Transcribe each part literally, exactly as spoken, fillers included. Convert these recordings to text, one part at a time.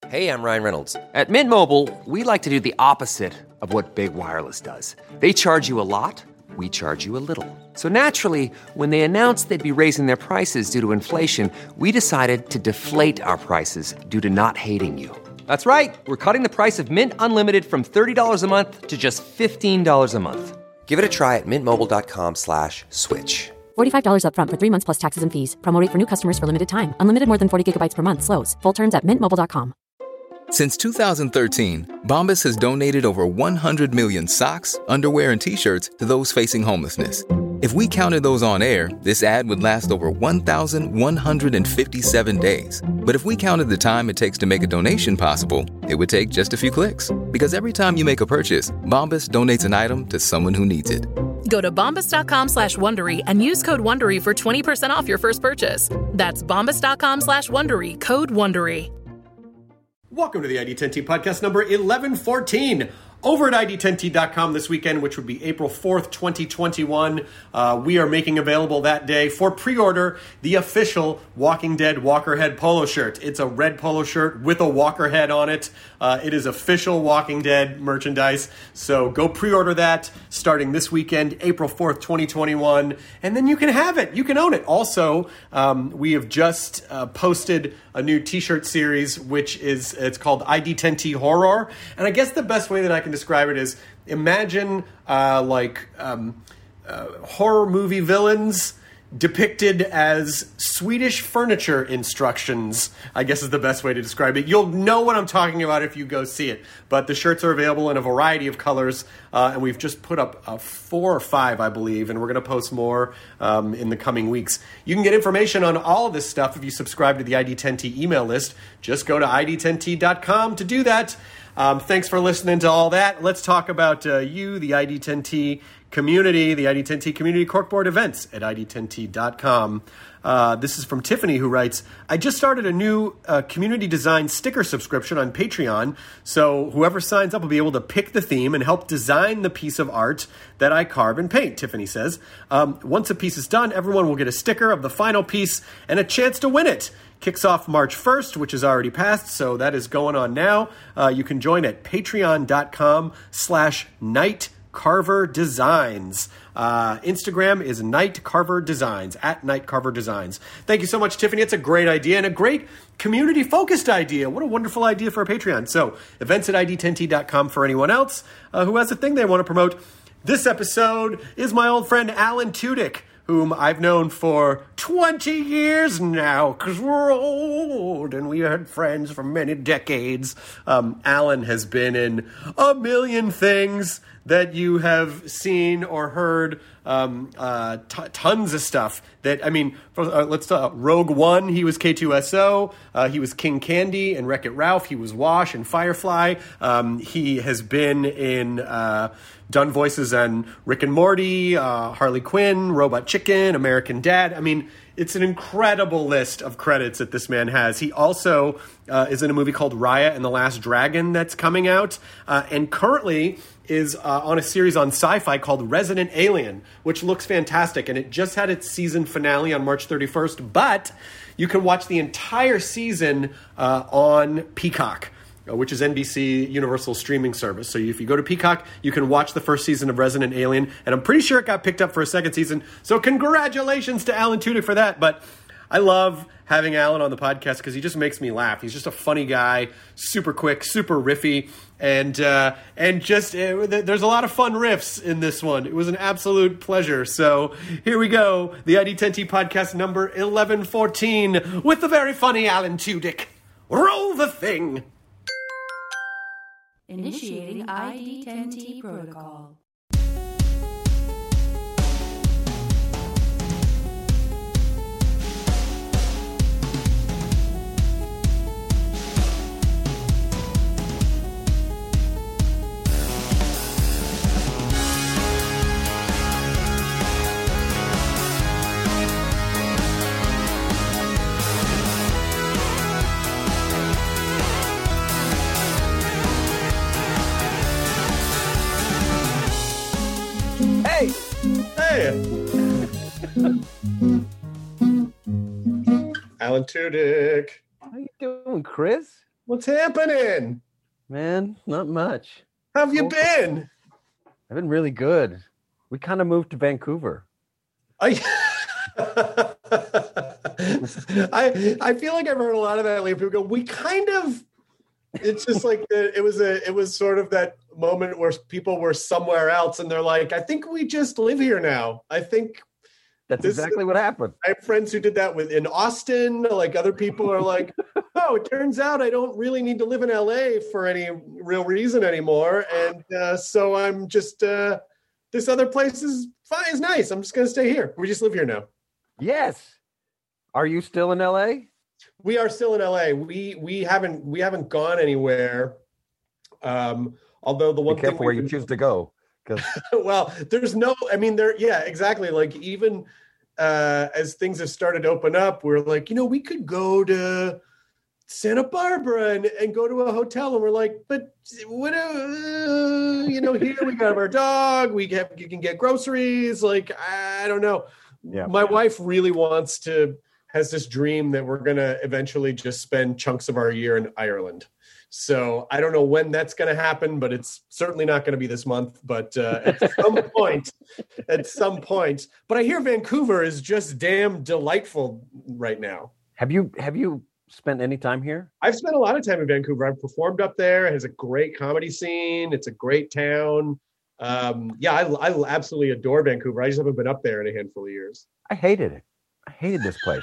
Hey, I'm Ryan Reynolds. At Mint Mobile, we like to do the opposite of what Big Wireless does. They charge you a lot, we charge you a little. So naturally, when they announced they'd be raising their prices due to inflation, we decided to deflate our prices due to not hating you. That's right. We're cutting the price of Mint Unlimited from thirty dollars a month to just fifteen dollars a month. Give it a try at mintmobile.com slash switch. forty-five dollars up front for three months plus taxes and fees. Promo rate for new customers for limited time. Unlimited more than forty gigabytes per month slows. Full terms at mint mobile dot com. Since two thousand thirteen, Bombas has donated over one hundred million socks, underwear, and T-shirts to those facing homelessness. If we counted those on air, this ad would last over one thousand one hundred fifty-seven days. But if we counted the time it takes to make a donation possible, it would take just a few clicks. Because every time you make a purchase, Bombas donates an item to someone who needs it. Go to bombas.com slash Wondery and use code Wondery for twenty percent off your first purchase. That's bombas.com slash Wondery, code Wondery. Welcome to the I D ten T podcast number eleven fourteen. Over at I D ten T dot com this weekend, which would be April fourth, twenty twenty-one, uh, we are making available that day for pre-order the official Walking Dead Walker Head polo shirt. It's a red polo shirt with a Walker Head on it. Uh, it is official Walking Dead merchandise. So go pre-order that starting this weekend, April fourth, twenty twenty-one, and then you can have it. You can own it. Also, um, we have just uh, posted a new t-shirt series, which is, it's called I D ten T Horror. And I guess the best way that I can describe it is imagine uh, like um, uh, horror movie villains depicted as Swedish furniture instructions, I guess is the best way to describe it. You'll know what I'm talking about if you go see it. But the shirts are available in a variety of colors, uh, and we've just put up uh, four or five, I believe, and we're going to post more um, in the coming weeks. You can get information on all of this stuff if you subscribe to the I D ten T email list. Just go to I D ten T dot com to do that. Um, thanks for listening to all that. Let's talk about uh, you, the I D ten T community, the I D ten T community corkboard events at I D ten T dot com. Uh, this is from Tiffany, who writes, I just started a new uh, community design sticker subscription on Patreon, so whoever signs up will be able to pick the theme and help design the piece of art that I carve and paint, Tiffany says. Um, once a piece is done, everyone will get a sticker of the final piece and a chance to win it. Kicks off March first, which is already passed, so that is going on now. Uh, you can join at patreon.com slash night Carver Designs. Uh, Instagram is Night Carver Designs, at Night Carver Designs. Thank you so much, Tiffany. It's a great idea and a great community-focused idea. What a wonderful idea for a Patreon. So, events at I D ten T dot com for anyone else uh, who has a thing they want to promote. This episode is my old friend Alan Tudyk, whom I've known for twenty years now, because we're old and we had friends for many decades. Um, Alan has been in a million things that you have seen or heard, um, uh, t- tons of stuff that, I mean, for, uh, let's talk, Rogue One, he was K two S O, uh, he was King Candy and Wreck-It Ralph, he was Wash and Firefly, um, he has been in, uh, done voices on Rick and Morty, uh, Harley Quinn, Robot Chicken, American Dad. I mean, it's an incredible list of credits that this man has. He also uh, is in a movie called Raya and the Last Dragon that's coming out, uh, and currently is uh, on a series on Sci-Fi called Resident Alien, which looks fantastic, and it just had its season finale on March thirty-first, but you can watch the entire season uh, on Peacock, which is N B C Universal streaming service. So if you go to Peacock, you can watch the first season of Resident Alien, and I'm pretty sure it got picked up for a second season. So congratulations to Alan Tudyk for that. But I love having Alan on the podcast because he just makes me laugh. He's just a funny guy, super quick, super riffy, and uh, and just uh, there's a lot of fun riffs in this one. It was an absolute pleasure. So here we go, the I D ten T podcast number eleven fourteen with the very funny Alan Tudyk. Roll the thing. Initiating I D ten T protocol. Hey! Alan Tudyk. How you doing, Chris? What's happening? Man, not much. How have you been? I've been really good. We kind of moved to Vancouver. I, I I feel like I've heard a lot of that lately. People go, we kind of. It's just like the, it was a it was sort of that moment where people were somewhere else, and they're like, I think we just live here now. I think that's this, exactly what happened. I have friends who did that with in Austin. Like other people are like, oh, it turns out I don't really need to live in L A for any real reason anymore, and uh, so I'm just uh, this other place is fine, is nice. I'm just gonna stay here. We just live here now. Yes. Are you still in L A? We are still in L A. We we haven't we haven't gone anywhere. Um, although the one Be careful thing where you choose to go, because well, there's no. I mean, there. Yeah, exactly. Like even uh, as things have started to open up, we're like, you know, we could go to Santa Barbara and, and go to a hotel, and we're like, but what? Uh, you know, here we got our dog. We have you can get groceries. Like I don't know. Yeah. My wife really wants to. Has this dream that we're going to eventually just spend chunks of our year in Ireland. So I don't know when that's going to happen, but it's certainly not going to be this month. But uh, at some point, at some point. But I hear Vancouver is just damn delightful right now. Have you have you spent any time here? I've spent a lot of time in Vancouver. I've performed up there. It has a great comedy scene. It's a great town. Um, yeah, I, I absolutely adore Vancouver. I just haven't been up there in a handful of years. I hated it. I hated this place.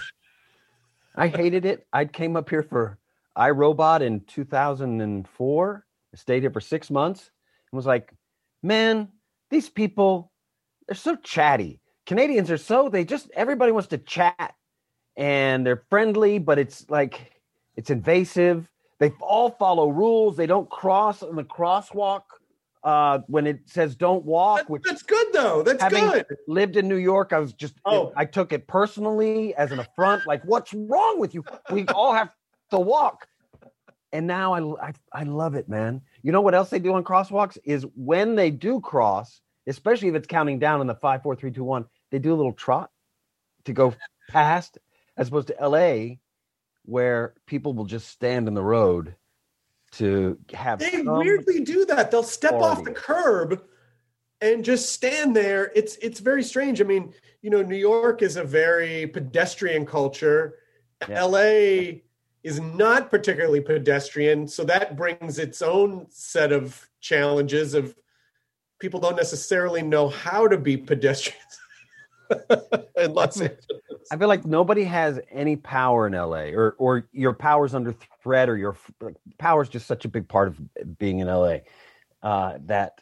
I hated it. I came up here for iRobot in two thousand four. I stayed here for six months and was like, man, these people, they're so chatty. Canadians are so, they just, everybody wants to chat and they're friendly, but it's like, it's invasive. They all follow rules. They don't cross on the crosswalk. Uh, when it says don't walk, That, which that's good though. That's having good. lived in New York, I was just, Oh. I took it personally as an affront. Like, what's wrong with you? We all have to walk. And now I, I, I love it, man. You know what else they do on crosswalks is when they do cross, especially if it's counting down in the five, four, three, two, one, they do a little trot to go past, as opposed to L A, where people will just stand in the road to have. They some weirdly do that. They'll step off the party. curb and just stand there. It's it's very strange. I mean, you know, New York is a very pedestrian culture. Yeah. L A is not particularly pedestrian, so that brings its own set of challenges of people don't necessarily know how to be pedestrians. in Los Angeles. I feel like nobody has any power in L A, or or your power's under threat, or your like, power's just such a big part of being in L A uh, that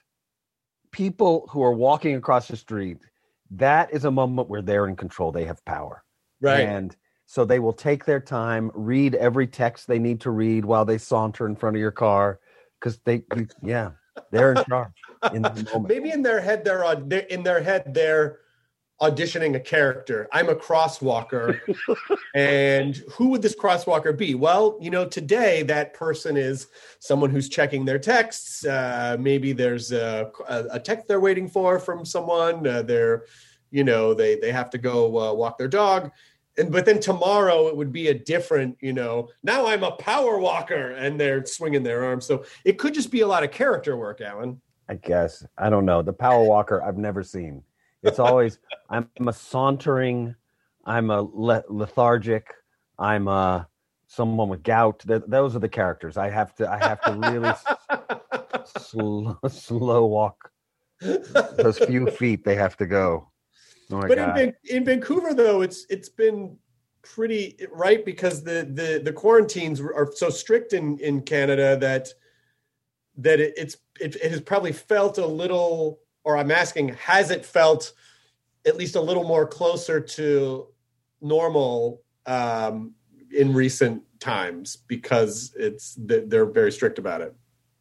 people who are walking across the street, that is a moment where they're in control. They have power. Right. And so they will take their time, read every text they need to read while they saunter in front of your car, because they, yeah, they're in charge in the moment. Maybe in their head, they're on, they're, in their head, they're auditioning a character. I'm a crosswalker. And who would this crosswalker be? Well, you know, today that person is someone who's checking their texts. Uh, maybe there's a, a text they're waiting for from someone. Uh, they're, you know, they, they have to go uh, walk their dog. And but then tomorrow it would be a different, you know, now I'm a power walker and they're swinging their arms. So it could just be a lot of character work, Alan. I guess. I don't know. The power walker I've never seen. It's always, I'm a sauntering, I'm a le- lethargic, I'm a someone with gout. Th- those are the characters. I have to, I have to really s- slow, slow walk those few feet they have to go. Oh my but God. in, in Vancouver, though, it's it's been pretty right because the the, the quarantines are so strict in, in Canada that that it, it's it, it has probably felt a little, or I'm asking, has it felt at least a little more closer to normal um, in recent times because it's they're very strict about it?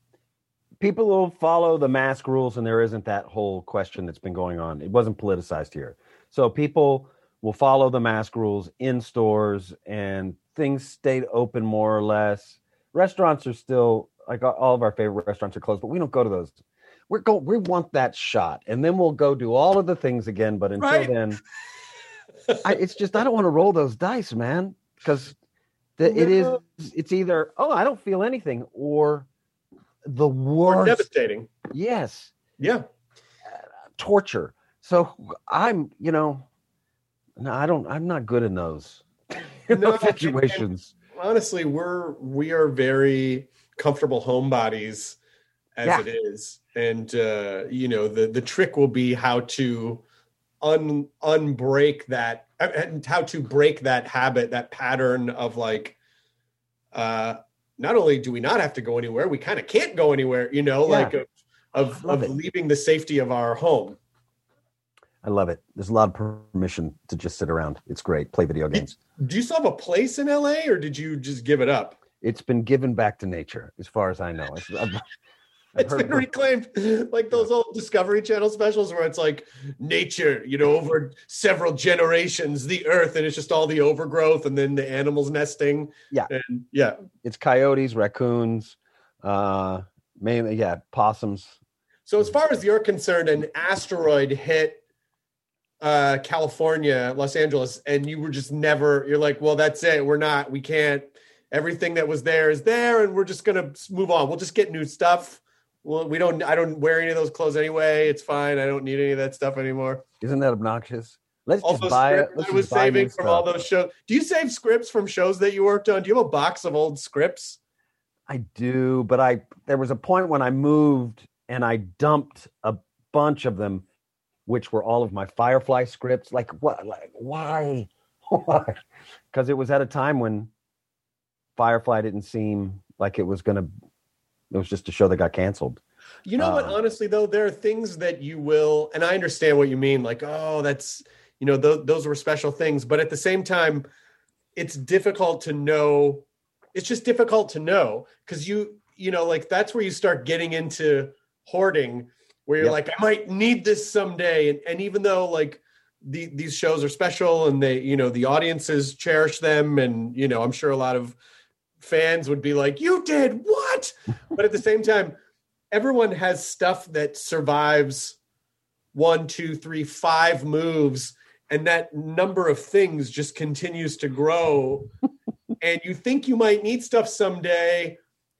People will follow the mask rules, and there isn't that whole question that's been going on. It wasn't politicized here. So people will follow the mask rules in stores, and things stayed open more or less. Restaurants are still, like all of our favorite restaurants are closed, but we don't go to those. We're go, we want that shot, and then we'll go do all of the things again. But until Right. then, I, it's just, I don't want to roll those dice, man, because That it is. No. It's either oh, I don't feel anything, or the Or worst. devastating. Yes, Yeah. torture. So I'm, you know, no, I don't. I'm not good in those, in No, those situations. Honestly, we're we are very comfortable homebodies as Yeah. it is, and uh, you know the the trick will be how to un unbreak that and how to break that habit, that pattern of like, uh, not only do we not have to go anywhere, we kind of can't go anywhere, you know, Yeah. like of of, Love of it. leaving the safety of our home. I love it. There's a lot of permission to just sit around. It's great. Play video games. Do you still have a place in L A, or did you just give it up? It's been given back to nature, as far as I know. I've, I've, I've It's heard been reclaimed, like those old Discovery Channel specials where it's like nature, you know, over several generations, the earth, and it's just all the overgrowth and then the animals nesting. Yeah. And yeah. it's coyotes, raccoons, uh, mainly, yeah, possums. So as far as you're concerned, an asteroid hit uh, California, Los Angeles, and you were just never, you're like, well, that's it. We're not, we can't, everything that was there is there, and we're just going to move on. We'll just get new stuff. Well, we don't, I don't wear any of those clothes anyway. It's fine. I don't need any of that stuff anymore. Isn't that obnoxious? Let's All just those buy it. scripts Let's I was just buy saving new from all stuff. those shows. Do you save scripts from shows that you worked on? Do you have a box of old scripts? I do, but I there was a point when I moved and I dumped a bunch of them, which were all of my Firefly scripts. Like what? Like why? Why? Because it was at a time when Firefly didn't seem like it was gonna. It was just a show that got canceled. You know what? Uh, Honestly, though, there are things that you will, and I understand what you mean. Like, oh, that's, you know, th- those were special things. But at the same time, it's difficult to know. It's just difficult to know because you, you know, like that's where you start getting into hoarding, where you're Yep. like, I might need this someday. And, and even though like the, these shows are special and they, you know, the audiences cherish them. And, you know, I'm sure a lot of fans would be like, you did what? But at the same time, everyone has stuff that survives one, two, three, five moves, and that number of things just continues to grow. And you think you might need stuff someday,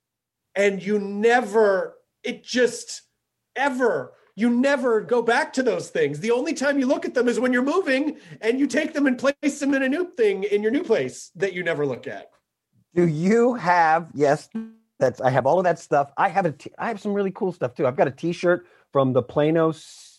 and you never, it just ever, you never go back to those things. The only time you look at them is when you're moving and you take them and place them in a new thing in your new place that you never look at. Do you have? Yes, that's. I have all of that stuff. I have a. T- I have some really cool stuff too. I've got a T-shirt from the Plano,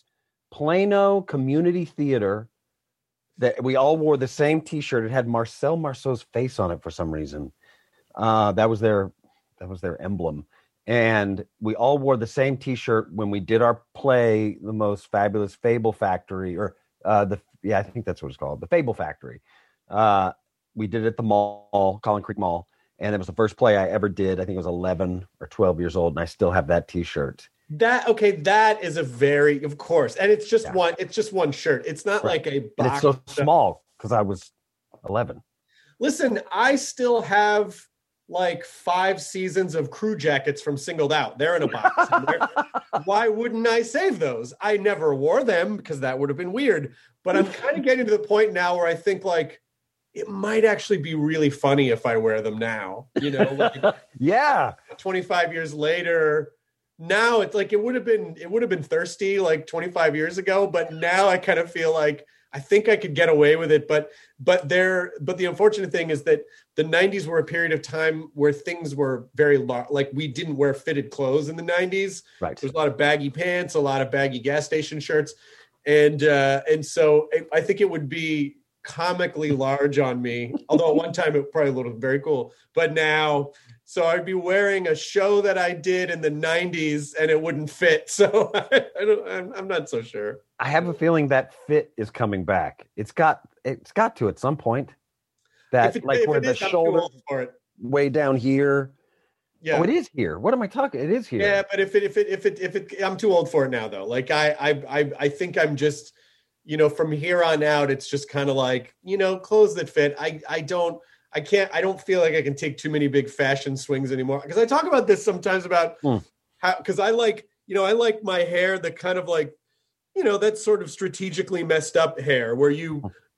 Plano Community Theater. That we all wore the same T-shirt. It had Marcel Marceau's face on it for some reason. Uh, that was their. That was their emblem, and we all wore the same T-shirt when we did our play, The Most Fabulous Fable Factory, or uh, the. Yeah, I think that's what it's called, the Fable Factory. Uh, We did it at the mall, Collin Creek Mall, and it was the first play I ever did. I think I was eleven or twelve years old, and I still have that T-shirt. That okay, that is a very, of course, and it's just Yeah. one. It's just one shirt. It's not Right. like a box. And it's so of stuff. small because I was eleven. Listen, I still have like five seasons of Crew Jackets from Singled Out. They're in a box somewhere. Why wouldn't I save those? I never wore them because that would have been weird. But I'm kind of getting to the point now where I think like it might actually be really funny if I wear them now. You know, like Yeah. twenty-five years later. Now it's like it would have been it would have been thirsty like twenty-five years ago, but now I kind of feel like I think I could get away with it. But but there but the unfortunate thing is that the nineties were a period of time where things were very large. Like we didn't wear fitted clothes in the nineties. Right. There's a lot of baggy pants, a lot of baggy gas station shirts, and uh, and so I, I think it would be comically large on me. Although at one time it probably looked very cool, but now. So I'd be wearing a show that I did in the nineties and it wouldn't fit. So I don't, I'm, I'm not so sure. I have a feeling that fit is coming back. It's got it's got to at some point. That If it- like if where it the is, I'm too shoulder old for it. way down here. Yeah. Oh, it is here. What am I talking? It is here. Yeah, but if it if it if it if it I'm too old for it now though. Like I I I, I think I'm just, you know, from here on out, it's just kind of like, you know, clothes that fit. I I don't I can't, I don't feel like I can take too many big fashion swings anymore. Because I talk about this sometimes about Hmm. how, because I like, you know, I like my hair, the kind of like, you know, that's sort of strategically messed up hair where you,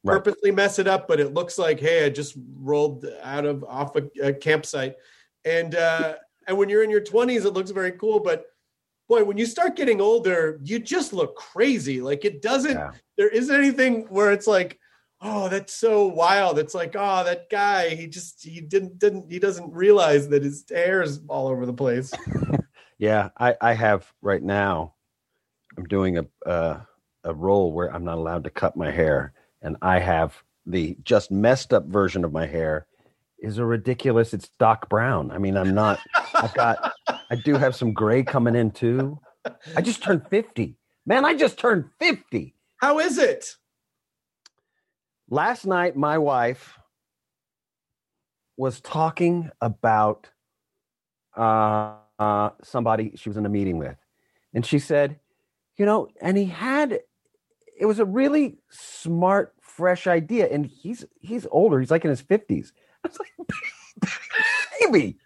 purposely mess it up, but it looks like, hey, I just rolled out of off a, a campsite. And uh, and when you're in your twenties, it looks very cool. But boy, when you start getting older, you just look crazy. Like it doesn't, yeah. There isn't anything where it's like, oh, that's so wild. It's like, oh, that guy, he just, he didn't, didn't, he doesn't realize that his hair is all over the place. Yeah. I, I have right now, I'm doing a, uh, a role where I'm not allowed to cut my hair. And I have the just messed up version of my hair is a ridiculous. It's Doc Brown. I mean, I'm not, I've got, I do have some gray coming in too. I just turned fifty, man. I just turned fifty. How is it? Last night, my wife was talking about uh, uh, somebody she was in a meeting with. And she said, you know, and he had, it was a really smart, fresh idea. And he's he's older. He's like in his fifties. I was like, baby,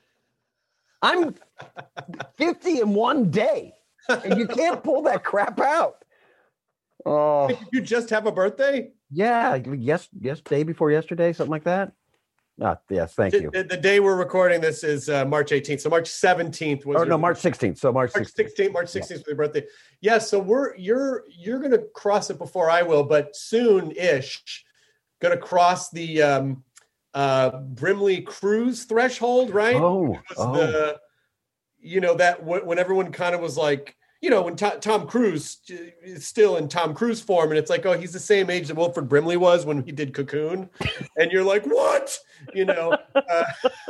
I'm fifty in one day. And you can't pull that crap out. Oh, did you just have a birthday? Yeah, yes, yes, day before yesterday, something like that. Ah, yes, thank the, you. The, the day we're recording this is uh, March eighteenth. So March seventeenth was. Or your, no, March sixteenth. So March sixteenth. March sixteenth yeah. for your birthday. Yeah. So we're you're you're gonna cross it before I will, but soon-ish, gonna cross the um, uh, Brimley Cruise threshold, right? Oh, oh. The, you know that w- when everyone kind of was like. You know, when Tom, Tom Cruise is still in Tom Cruise form, and it's like, oh, he's the same age that Wilford Brimley was when he did Cocoon, and you're like, what? You know, uh,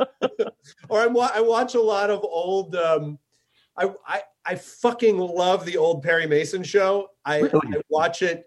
or I'm, I watch a lot of old. Um, I, I I fucking love the old Perry Mason show. I, really? I watch it.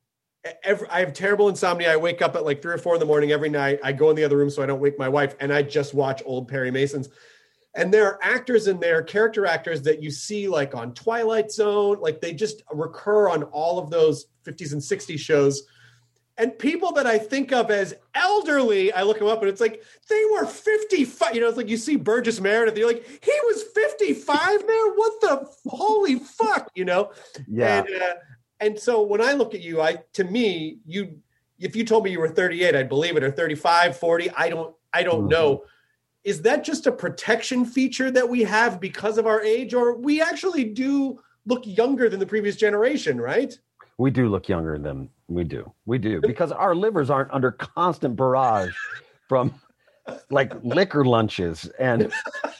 Every, I have terrible insomnia. I wake up at like three or four in the morning every night. I go in the other room so I don't wake my wife, and I just watch old Perry Masons. And there are actors in there, character actors that you see like on Twilight Zone, like they just recur on all of those fifties and sixties shows. And people that I think of as elderly, I look them up and it's like, they were fifty-five. You know, it's like you see Burgess Meredith, you're like, he was fifty-five, man? What the holy fuck, you know? Yeah. And, uh, and so when I look at you, I to me, you if you told me you were thirty-eight, I'd believe it, or thirty-five, forty, I don't, I don't mm-hmm. know. Is that just a protection feature that we have because of our age, or we actually do look younger than the previous generation, right? We do look younger than we do. We do because our livers aren't under constant barrage from like liquor lunches and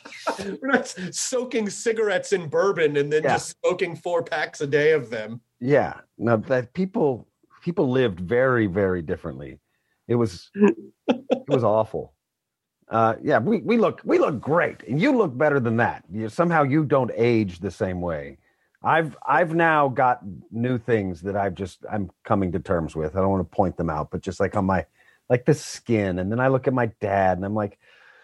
we're not soaking cigarettes in bourbon and then yeah. just smoking four packs a day of them. Yeah. No, that people people lived very, very differently. It was it was awful. Uh, yeah, we, we look we look great, and you look better than that. You, somehow you don't age the same way. I've I've now got new things that I've just I'm coming to terms with. I don't want to point them out, but just like on my like the skin, and then I look at my dad, and I'm like,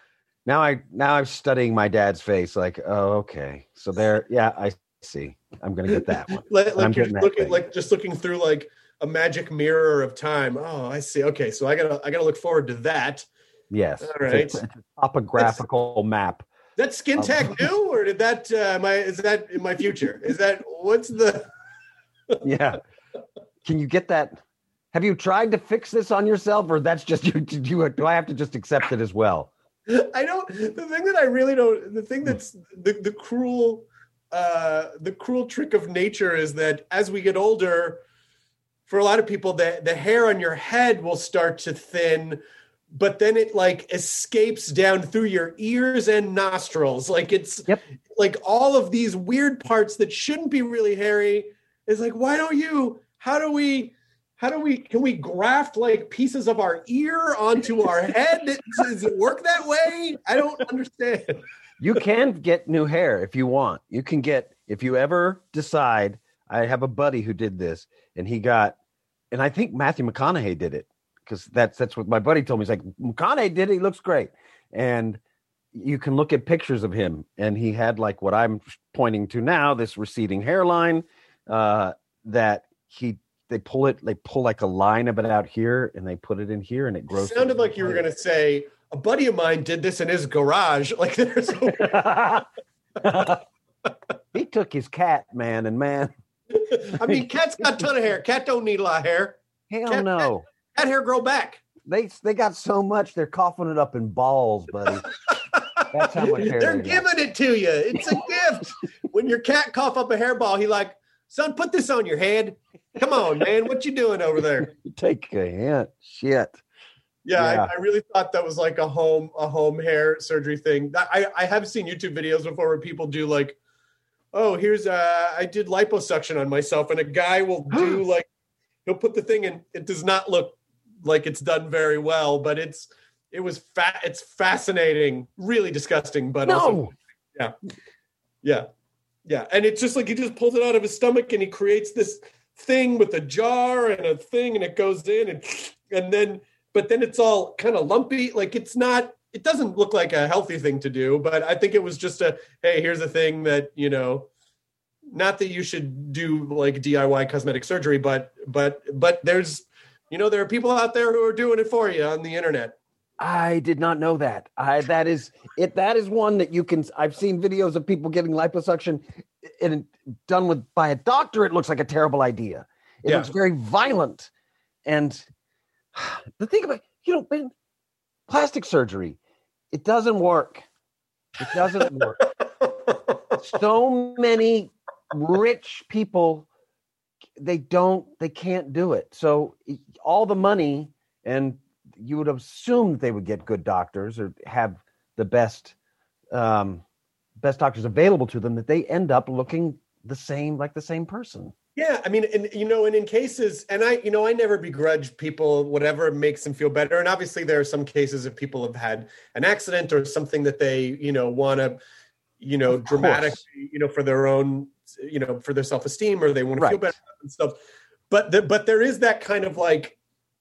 now I now I'm studying my dad's face. Like, oh, okay, so there, yeah, I see. I'm gonna get that one. like like you're just looking like just looking through like a magic mirror of time. Oh, I see. Okay, so I gotta I gotta look forward to that. Yes. All right. It's a, it's a topographical That's, map. That skin tag um, new, or did that? Uh, my is that in my future? Is that what's the? Yeah. Can you get that? Have you tried to fix this on yourself, or that's just you? Do, you, do I have to just accept it as well? I don't. The thing that I really don't. The thing that's the the cruel, uh, the cruel trick of nature is that as we get older, for a lot of people, the the hair on your head will start to thin. But then it like escapes down through your ears and nostrils. Like it's yep. like all of these weird parts that shouldn't be really hairy. It's like, why don't you, how do we, how do we, can we graft like pieces of our ear onto our head? Does it work that way? I don't understand. You can get new hair if you want. You can get, if you ever decide, I have a buddy who did this and he got, and I think Matthew McConaughey did it. Because that's that's what my buddy told me. He's like, McConaughey did it. He looks great. And you can look at pictures of him. And he had like what I'm pointing to now, this receding hairline uh, that he they pull it, they pull like a line of it out here and they put it in here and it grows. It sounded like you were going to say, a buddy of mine did this in his garage. Like there's a... He took his cat, man, and man. I mean, cat's got a ton of hair. Cat don't need a lot of hair. Hell cat, no. Cat, that hair grow back. They they got so much, they're coughing it up in balls, buddy. That's how much hair They're they giving got. it to you. It's a gift. When your cat cough up a hairball, he like, son, put this on your head. Come on, man. What you doing over there? Take a hint. Shit. Yeah, Yeah. I, I really thought that was like a home a home hair surgery thing. I, I have seen YouTube videos before where people do like, oh, here's uh I did liposuction on myself, and a guy will do like he'll put the thing in. It does not look like it's done very well, but it's it was fat. It's fascinating, really disgusting, but No. also yeah, yeah, yeah. And it's just like he just pulls it out of his stomach and he creates this thing with a jar and a thing, and it goes in and and then but then it's all kind of lumpy. Like it's not. It doesn't look like a healthy thing to do, but I think it was just a hey, here's a thing that you know. Not that you should do like D I Y cosmetic surgery, but but but there's you know there are people out there who are doing it for you on the internet. I did not know that. I that is it. That is one that you can. I've seen videos of people getting liposuction, and done with by a doctor. It looks like a terrible idea. It Yeah. looks very violent, and the thing about you know, man, plastic surgery, it doesn't work. It doesn't work. So many rich people, they don't, they can't do it. So all the money and. You would assume that they would get good doctors or have the best um, best doctors available to them, that they end up looking the same, like the same person. Yeah, I mean, and you know, and in cases, and I, you know, I never begrudge people whatever makes them feel better. And obviously, there are some cases if people have had an accident or something that they, you know, want to, you know, Of course. dramatically, you know, for their own, you know, for their self-esteem, or they want to feel Right. better and stuff. But the, but there is that kind of like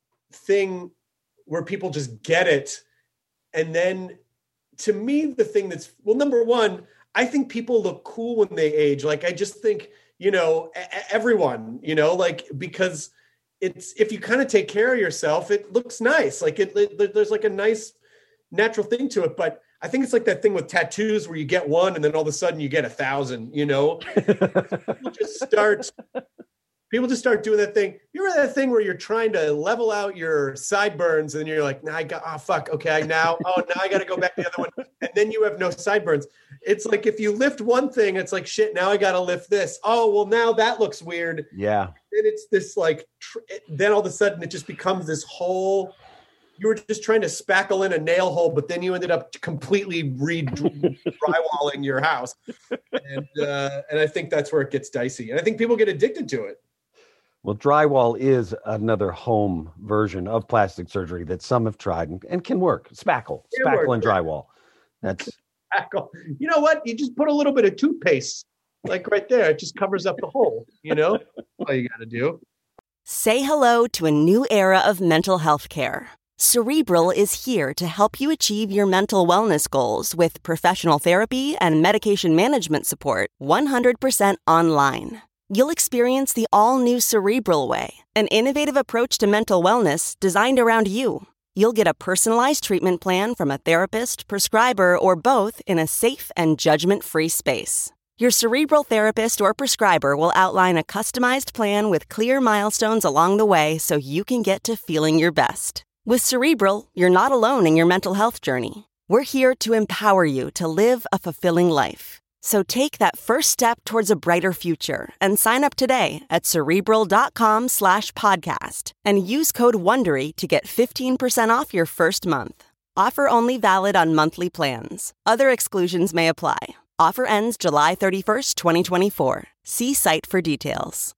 thing where people just get it. And then to me, the thing that's, well, number one, I think people look cool when they age. Like, I just think, you know, a- everyone, you know, like, because it's, if you kind of take care of yourself, it looks nice. Like it, it there's like a nice natural thing to it. But I think it's like that thing with tattoos where you get one and then all of a sudden you get a thousand, you know, people just start, People just start doing that thing. You remember that thing where you're trying to level out your sideburns and you're like, nah, I got, oh, fuck. Okay. Now, oh, now I got to go back to the other one. And then you have no sideburns. It's like, if you lift one thing, it's like, shit, now I got to lift this. Oh, well, now that looks weird. Yeah. Then it's this like, tr- then all of a sudden it just becomes this whole, you were just trying to spackle in a nail hole, but then you ended up completely re-drywalling your house. And, uh, and I think that's where it gets dicey. And I think people get addicted to it. Well, drywall is another home version of plastic surgery that some have tried and, and can work. Spackle, It spackle works, and yeah. drywall. That's Spackle. You know what? You just put a little bit of toothpaste, like right there. It just covers up the hole. You know, that's all you got to do. Say hello to a new era of mental health care. Cerebral is here to help you achieve your mental wellness goals with professional therapy and medication management support one hundred percent online. You'll experience the all-new Cerebral Way, an innovative approach to mental wellness designed around you. You'll get a personalized treatment plan from a therapist, prescriber, or both in a safe and judgment-free space. Your Cerebral therapist or prescriber will outline a customized plan with clear milestones along the way so you can get to feeling your best. With Cerebral, you're not alone in your mental health journey. We're here to empower you to live a fulfilling life. So take that first step towards a brighter future and sign up today at Cerebral.com slash podcast and use code WONDERY to get fifteen percent off your first month. Offer only valid on monthly plans. Other exclusions may apply. Offer ends July thirty-first, twenty twenty-four. See site for details.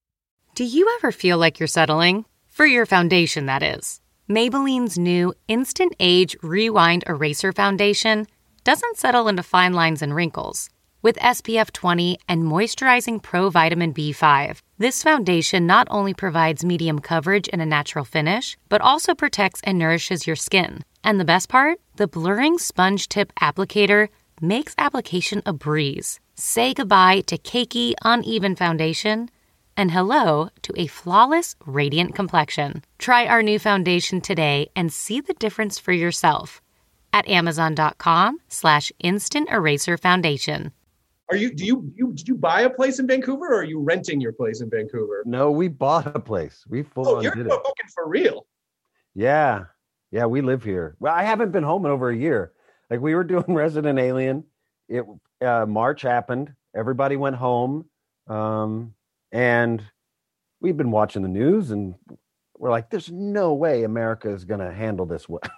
Do you ever feel like you're settling? For your foundation, that is. Maybelline's new Instant Age Rewind Eraser Foundation doesn't settle into fine lines and wrinkles. With S P F twenty and moisturizing Pro Vitamin B five, this foundation not only provides medium coverage and a natural finish, but also protects and nourishes your skin. And the best part? The blurring sponge tip applicator makes application a breeze. Say goodbye to cakey, uneven foundation and hello to a flawless, radiant complexion. Try our new foundation today and see the difference for yourself at amazon.com slash instant eraser foundation. Are you, do you, you, did you buy a place in Vancouver or are you renting your place in Vancouver? no, we bought a place. We full Oh, on you're did it. fucking for real. Yeah. Yeah, we live here. Well, I haven't been home in over a year. Like we were doing Resident Alien. It uh, March happened. Everybody went home. Um, and we've been watching the news and we're like, there's no way America is going to handle this well.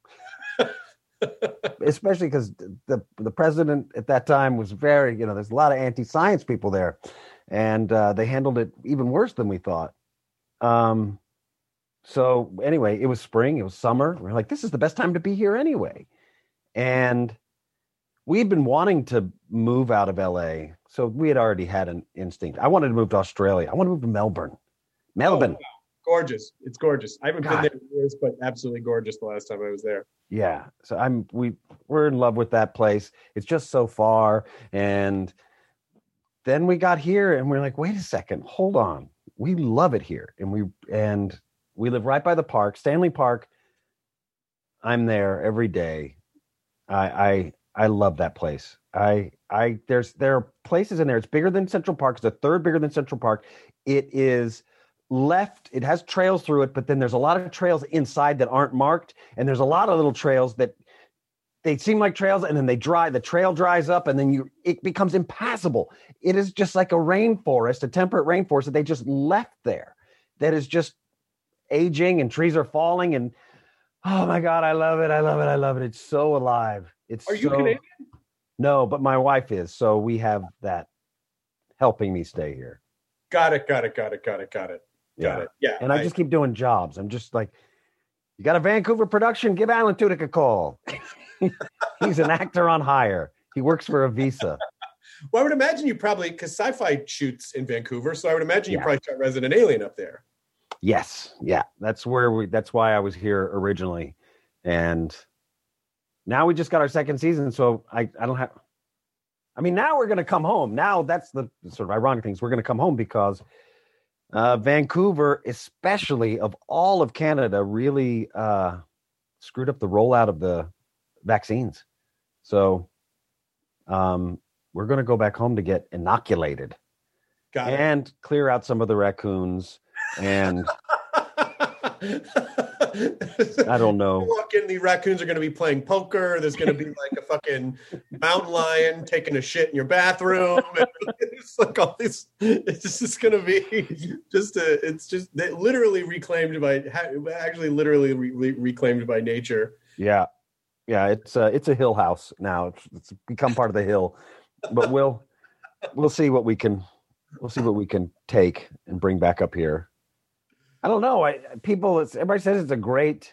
Especially because the, the president at that time was very, you know, there's a lot of anti-science people there. And uh, they handled it even worse than we thought. Um, so anyway, it was spring, it was summer. We're like, this is the best time to be here anyway. And we've been wanting to move out of L A. So we had already had an instinct. I wanted to move to Australia. I want to move to Melbourne. Melbourne. Oh, wow. Gorgeous. It's gorgeous. I haven't God. been there in years, but absolutely gorgeous the last time I was there. Yeah. So I'm we we're in love with that place. It's just so far. And then we got here and we're like, wait a second, hold on. We love it here. And we and we live right by the park, Stanley Park. I'm there every day. I I I love that place. I I there's there are places in there. It's bigger than Central Park. It's a third bigger than Central Park. It is left, it has trails through it, but then there's a lot of trails inside that aren't marked, and there's a lot of little trails that they seem like trails, and then they dry, the trail dries up, and then you it becomes impassable. It is just like a rainforest, a temperate rainforest that they just left there, that is just aging, and trees are falling, and oh my God, I love it, I love it, I love it. It's so alive. It's Are you so, Canadian? No, but my wife is, so we have that helping me stay here. Got it, got it, got it, got it, got it. Got Yeah. it. Yeah. And I, I just keep doing jobs. I'm just like, you got a Vancouver production? Give Alan Tudyk a call. He's an actor on hire. He works for a visa. Well, I would imagine you probably, because Sci-Fi shoots in Vancouver, so I would imagine you Yeah. probably shot Resident Alien up there. Yes. Yeah. That's where we, that's why I was here originally. And now we just got our second season. So I, I don't have, I mean, now we're going to come home. Now that's the sort of ironic things. We're going to come home because uh, Vancouver, especially of all of Canada, really uh, screwed up the rollout of the vaccines. So um, we're going to go back home to get inoculated. Got it. And clear out some of the raccoons. And I don't know. You walk in, the raccoons are going to be playing poker. There's going to be like a fucking mountain lion taking a shit in your bathroom. It's like all this. It's just going to be just a. It's just literally reclaimed by, actually literally re- reclaimed by nature. Yeah, yeah. It's a it's a hill house now. It's, it's become part of the hill. But we'll we'll see what we can we'll see what we can take and bring back up here. I don't know. I, people, it's, everybody says it's a great.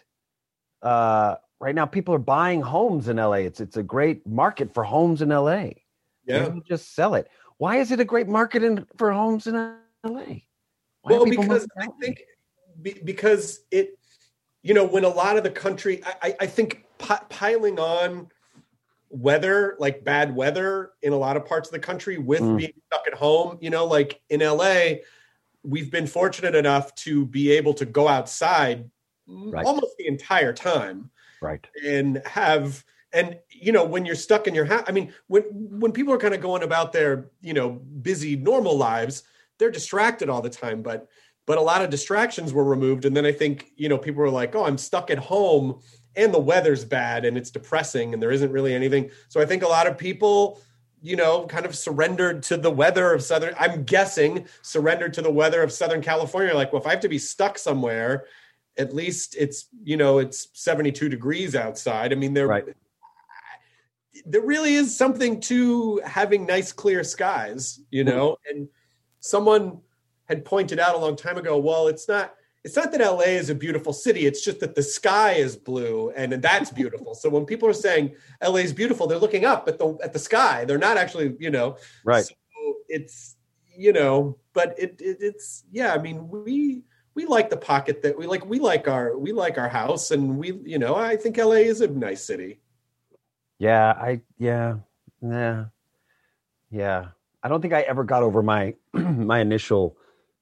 Uh, right now, people are buying homes in L A. It's it's a great market for homes in L A. Yeah, Maybe just sell it. Why is it a great market in, for homes in L A? Why well, are people because moving I to think be, because it, you know, when a lot of the country, I, I, I think pi- piling on weather, like bad weather in a lot of parts of the country with Mm. being stuck at home, you know, like in L A, we've been fortunate enough to be able to go outside Right. almost the entire time. Right. And have, and, you know, when you're stuck in your house, I mean, when, when people are kind of going about their, you know, busy, normal lives, they're distracted all the time, but, but a lot of distractions were removed. And then I think, you know, people were like, oh, I'm stuck at home and the weather's bad and it's depressing and there isn't really anything. So I think a lot of people, you know, kind of surrendered to the weather of Southern, I'm guessing surrendered to the weather of Southern California. Like, well, if I have to be stuck somewhere, at least it's, you know, it's seventy-two degrees outside. I mean, there, Right. there really is something to having nice, clear skies, you know, and someone had pointed out a long time ago, well, it's not, it's not that L A is a beautiful city. It's just that the sky is blue and that's beautiful. So when people are saying L A is beautiful, they're looking up at the, at the sky. They're not actually, you know, Right. So it's, you know, but it, it it's, yeah, I mean, we, we like the pocket that we like, we like our, we like our house and we, you know, I think L A is a nice city. Yeah, I yeah, yeah, yeah. I don't think I ever got over my my initial,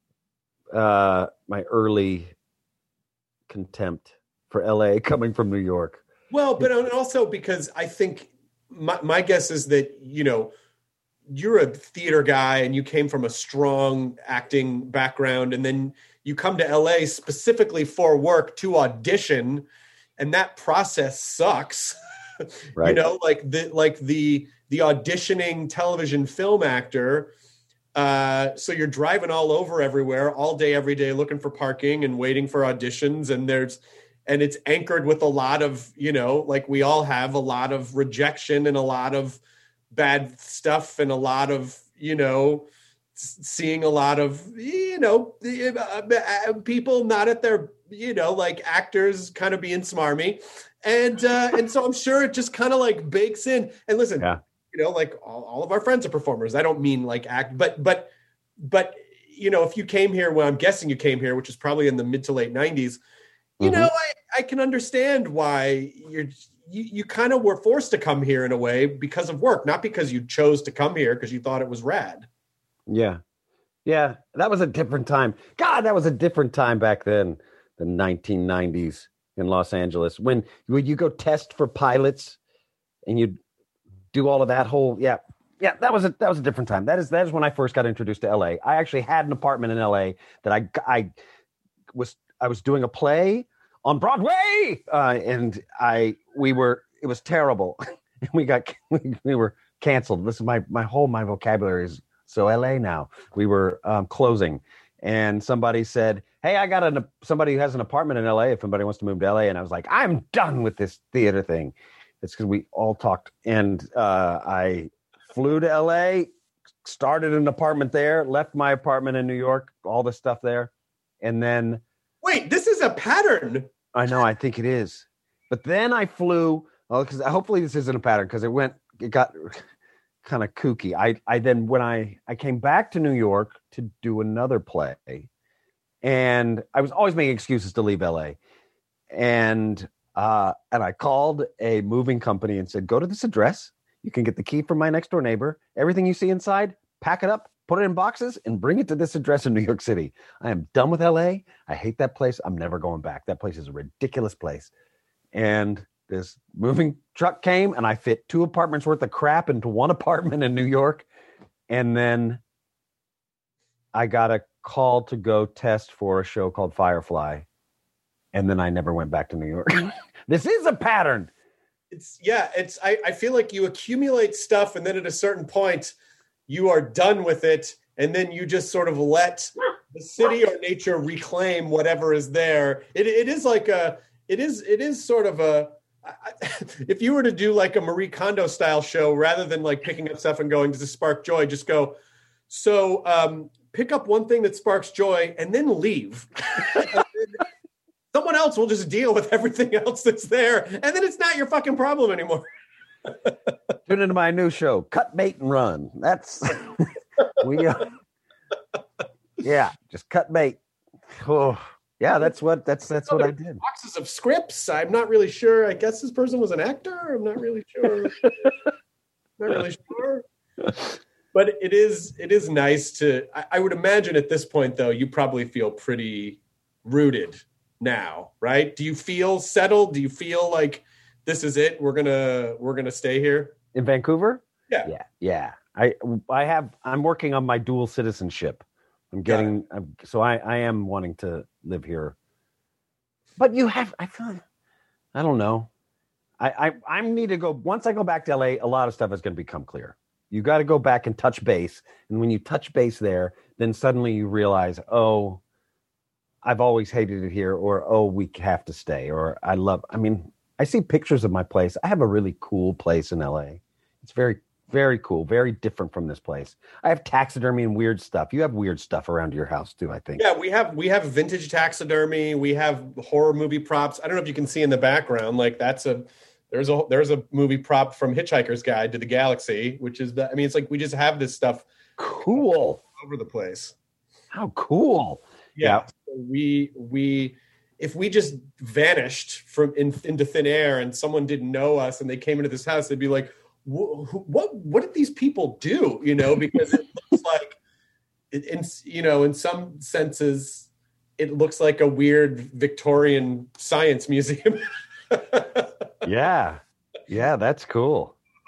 uh, my early contempt for L A coming from New York. Well, but also because I think my, my guess is that, you know, you're a theater guy and you came from a strong acting background, and then you come to L A specifically for work to audition, and that process sucks. Right. You know, like the like the the auditioning television film actor. Uh, so you're driving all over everywhere all day, every day, looking for parking and waiting for auditions. And there's, and it's anchored with a lot of, you know, like we all have a lot of rejection and a lot of bad stuff and a lot of, you know, seeing a lot of, you know, people not at their, you know, like actors kind of being smarmy. And, uh, and so I'm sure it just kind of like bakes in. And listen, yeah. you know, like all, all of our friends are performers. I don't mean like act, but, but, but, you know, if you came here, well, I'm guessing you came here, which is probably in the mid to late nineties, you mm-hmm. know, I, I can understand why you're, you, you kind of were forced to come here in a way because of work, not because you chose to come here because you thought it was rad. Yeah. Yeah. That was a different time. God, that was a different time back then, the nineteen nineties in Los Angeles, when, when you go test for pilots and you do all of that whole, yeah. Yeah, that was a that was a different time. That is that is when I first got introduced to L A. I actually had an apartment in L A that I I was I was doing a play on Broadway, uh, and I we were it was terrible. we got we, we were canceled. This is my my whole my vocabulary is so L A now. We were um, closing, and somebody said, "Hey, I got an somebody who has an apartment in L A. If anybody wants to move to L A," and I was like, "I'm done with this theater thing." It's because we all talked, and uh, I flew to L A, started an apartment there, left my apartment in New York, all the stuff there, and then wait, this is a pattern. I know, I think it is, but then I flew. Well, because hopefully this isn't a pattern because it went, it got kind of kooky. I, I then when I I came back to New York to do another play, and I was always making excuses to leave L A, and. Uh, and I called a moving company and said, go to this address. You can get the key from my next door neighbor. Everything you see inside, pack it up, put it in boxes, and bring it to this address in New York City. I am done with L A. I hate that place. I'm never going back. That place is a ridiculous place. And this moving truck came, and I fit two apartments worth of crap into one apartment in New York. And then I got a call to go test for a show called Firefly. And then I never went back to New York. This is a pattern. It's yeah, it's I, I feel like you accumulate stuff and then at a certain point you are done with it. And then you just sort of let the city or nature reclaim whatever is there. It it is like a it is it is sort of a I, if you were to do like a Marie Kondo style show, rather than like picking up stuff and going, does this spark joy? Just go, so um, pick up one thing that sparks joy and then leave. Someone else will just deal with everything else that's there, and then it's not your fucking problem anymore. Tune into my new show, Cut Bait and Run. That's we. Uh, yeah, just cut bait. Oh, yeah, that's what that's that's what I did. Boxes of scripts. I'm not really sure. I guess this person was an actor. I'm not really sure. Not really sure. But it is it is nice to. I, I would imagine at this point, though, you probably feel pretty rooted now, right? Do you feel settled? Do you feel like this is it? We're gonna we're gonna stay here in Vancouver? Yeah, yeah, yeah. I I have I'm working on my dual citizenship. I'm getting I'm, so I I am wanting to live here. But you have I feel I don't know. I I I need to go once I go back to L A. A lot of stuff is going to become clear. You got to go back and touch base, and when you touch base there, then suddenly you realize, oh, I've always hated it here, or, oh, we have to stay, or I love, I mean, I see pictures of my place. I have a really cool place in L A. It's very, very cool, very different from this place. I have taxidermy and weird stuff. You have weird stuff around your house too, I think. Yeah, we have, we have vintage taxidermy. We have horror movie props. I don't know if you can see in the background, like that's a, there's a, there's a movie prop from Hitchhiker's Guide to the Galaxy, which is, the, I mean, it's like, we just have this stuff. Cool. All over the place. How cool. Yeah. So we we if we just vanished from in, into thin air and someone didn't know us and they came into this house, they'd be like, what what did these people do? You know, because it looks like it, in you know, in some senses, it looks like a weird Victorian science museum. Yeah. Yeah, that's cool.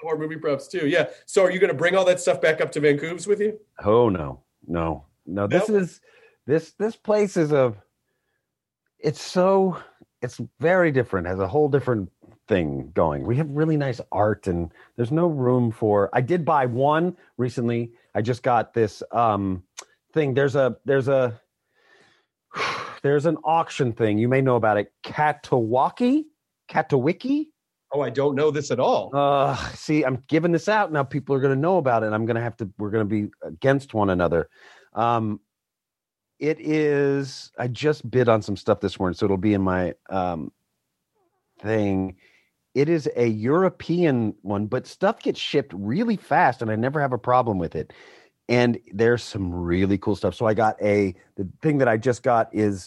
horror movie props too. Yeah. So are you going to bring all that stuff back up to Vancouver with you? Oh no, no, no. This No? is this this place is a. It's so it's very different. Has a whole different thing going. We have really nice art, and there's no room for. I did buy one recently. I just got this um thing. There's a there's a there's an auction thing. You may know about it. Katawaki, Katawiki. Oh, I don't know this at all. Uh, see, I'm giving this out now. People are going to know about it. And I'm going to have to. We're going to be against one another. Um, it is. I just bid on some stuff this morning, so it'll be in my um thing. It is a European one, but stuff gets shipped really fast, and I never have a problem with it. And there's some really cool stuff. So I got a. The thing that I just got is,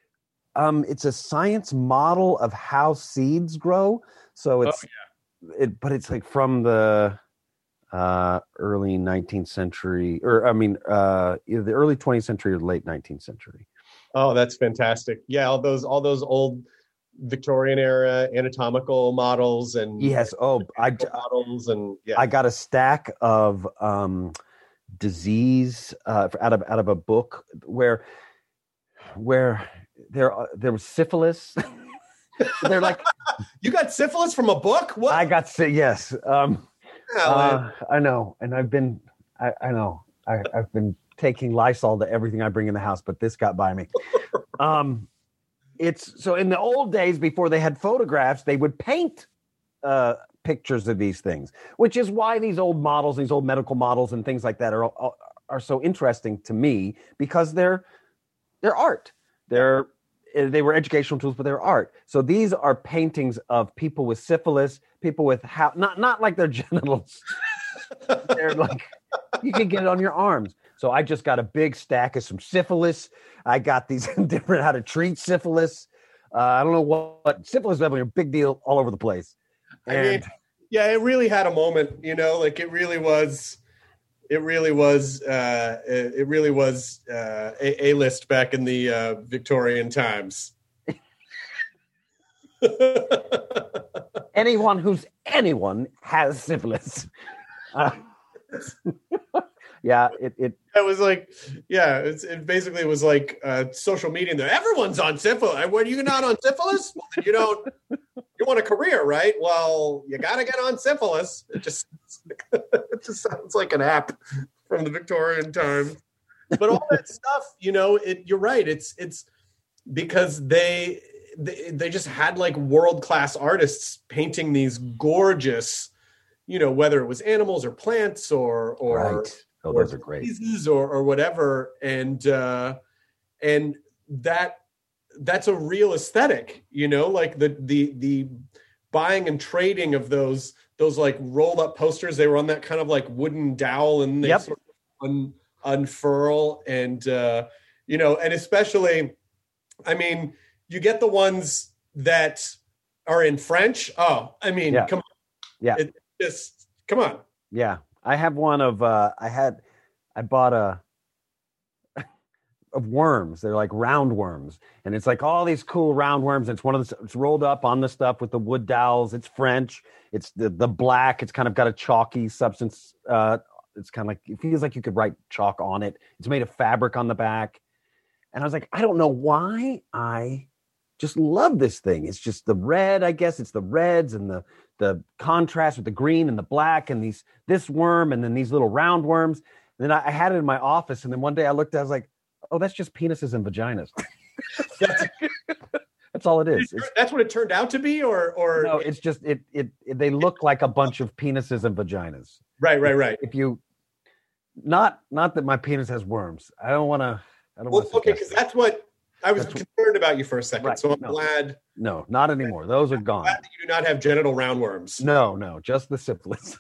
um, it's a science model of how seeds grow. So it's, oh, yeah. it, but it's like from the uh, early nineteenth century, or I mean, uh, either the early twentieth century or late nineteenth century. Oh, that's fantastic! Yeah, all those, all those old Victorian era anatomical models and yes, oh, I models and yeah, I got a stack of um, disease uh, out of out of a book where where there there was syphilis. They're like, you got syphilis from a book? What? I got sy- yes. Um, uh, I know, and I've been, I, I know, I, I've been taking Lysol to everything I bring in the house, but this got by me. um, it's so in the old days before they had photographs, they would paint uh, pictures of these things, which is why these old models, these old medical models, and things like that are are so interesting to me because they're they're art. They're They were educational tools, but they're art. So these are paintings of people with syphilis, people with how not not like their genitals. They're like you can get it on your arms. So I just got a big stack of some syphilis. I got these different how to treat syphilis. Uh, I don't know what, what syphilis is definitely a big deal all over the place. And, I mean, yeah, it really had a moment. You know, like it really was. It really was. Uh, it really was uh, a list back in the uh, Victorian times. Anyone who's anyone has syphilis. Uh, yeah, it, it. It was like, yeah, it's, it basically was like uh, social media. There, everyone's on syphilis. When you're not on syphilis, well, then you don't. You want a career, right? Well, you got to get on syphilis. It just, it just sounds like an app from the Victorian times. But all that stuff, you know, it. You're right. It's it's because they they, they just had like world class artists painting these gorgeous, you know, whether it was animals or plants or or, right. oh, or those are great. diseases or or whatever, and uh, and that. That's a real aesthetic, you know, like the the the buying and trading of those those like rolled up posters. They were on that kind of like wooden dowel, and they yep. sort of un, unfurl, and uh, you know, and especially, I mean, you get the ones that are in French. Oh, I mean, yeah. come on, yeah, it just come on. Yeah, I have one of uh, I had I bought a. of worms. They're like round worms, and it's like all these cool round worms. It's one of the it's rolled up on the stuff with the wood dowels. It's French. It's the the black. It's kind of got a chalky substance. Uh, it's kind of like it feels like you could write chalk on it. It's made of fabric on the back, and I was like, I don't know why I just love this thing. It's just the red. I guess it's the reds and the the contrast with the green and the black and these this worm and then these little round worms. And then I, I had it in my office, and then one day I looked. I was like, oh, that's just penises and vaginas. that's, that's all it is. It's, that's what it turned out to be, or or no, it's just it, it. It they look like a bunch of penises and vaginas. Right, right, right. If you not not that my penis has worms. I don't want to. I don't well, want. Okay, because that's what I was that's concerned about you for a second. Right, so I'm no. glad. No, not anymore. Those are gone. Glad that you do not have genital roundworms. No, no, just the syphilis.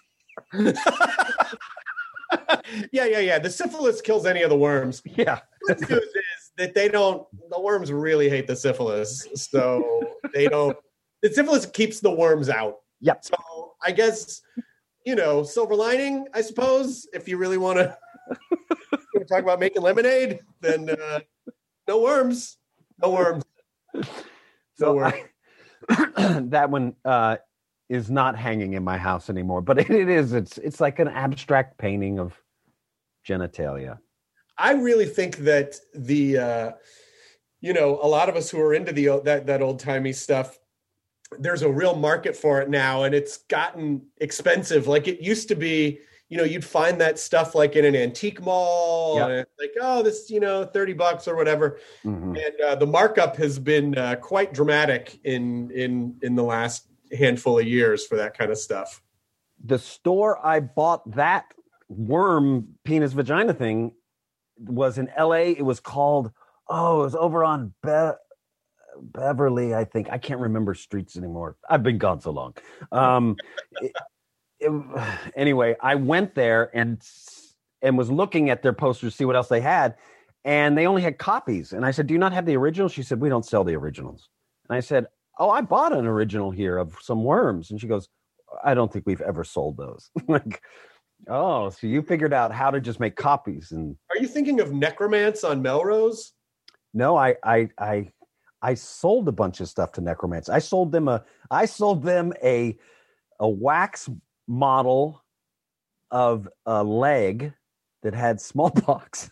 yeah, yeah, yeah. The syphilis kills any of the worms. Yeah. The good news is that they don't. The worms really hate the syphilis, so they don't. The syphilis keeps the worms out. Yep. So I guess you know, silver lining. I suppose if you really want to talk about making lemonade, then uh, no worms, no worms. So no worms. I, that one, uh, is not hanging in my house anymore, but it, it is. It's it's like an abstract painting of genitalia. I really think that the, uh, you know, a lot of us who are into the that that old timey stuff, there's a real market for it now, and it's gotten expensive. Like it used to be, you know, you'd find that stuff like in an antique mall, yep. and it's like, oh, this, you know, thirty bucks or whatever. Mm-hmm. And uh, the markup has been uh, quite dramatic in in in the last handful of years for that kind of stuff. The store I bought that worm penis vagina thing was in L A. It was called, oh, it was over on Be- Beverly, I think. I can't remember streets anymore. I've been gone so long. Um, it, it, anyway, I went there and and was looking at their posters to see what else they had, and they only had copies. And I said, do you not have the original? She said, we don't sell the originals. And I said, oh, I bought an original here of some worms. And she goes, I don't think we've ever sold those. Like, oh, so you figured out how to just make copies. And are you thinking of Necromance on Melrose? No, I, I, I, I sold a bunch of stuff to Necromance. I sold them a, I sold them a, a wax model of a leg that had smallpox.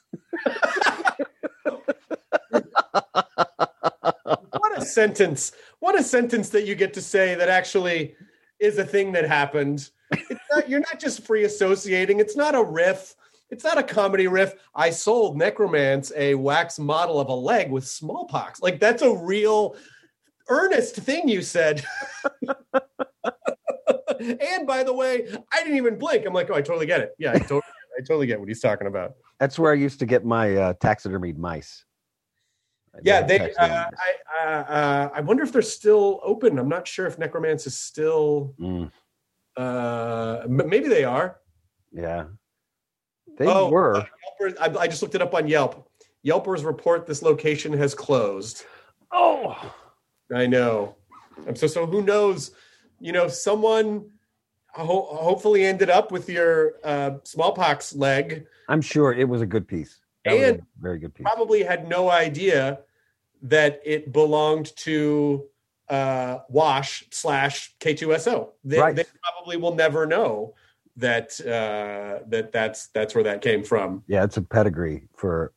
What a sentence. What a sentence that you get to say that actually is a thing that happened. It's not, you're not just free associating. It's not a riff. It's not a comedy riff. I sold Necromance a wax model of a leg with smallpox. Like, that's a real earnest thing you said. And by the way, I didn't even blink. I'm like, oh, I totally get it. Yeah, I totally, I totally get what he's talking about. That's where I used to get my uh, taxidermied mice. Yeah, they. Uh, I uh, uh, I wonder if they're still open. I'm not sure if Necromance is still. Mm. Uh, but maybe they are. Yeah, they oh, were. Uh, Yelpers, I, I just looked it up on Yelp. Yelpers report this location has closed. Oh, I know. And so, so who knows? You know, someone ho- hopefully ended up with your uh, smallpox leg. I'm sure it was a good piece. That and very good piece. Probably had no idea that it belonged to uh, Wash slash K two S O. They, right. they probably will never know that uh, that that's that's where that came from. Yeah, it's a pedigree for.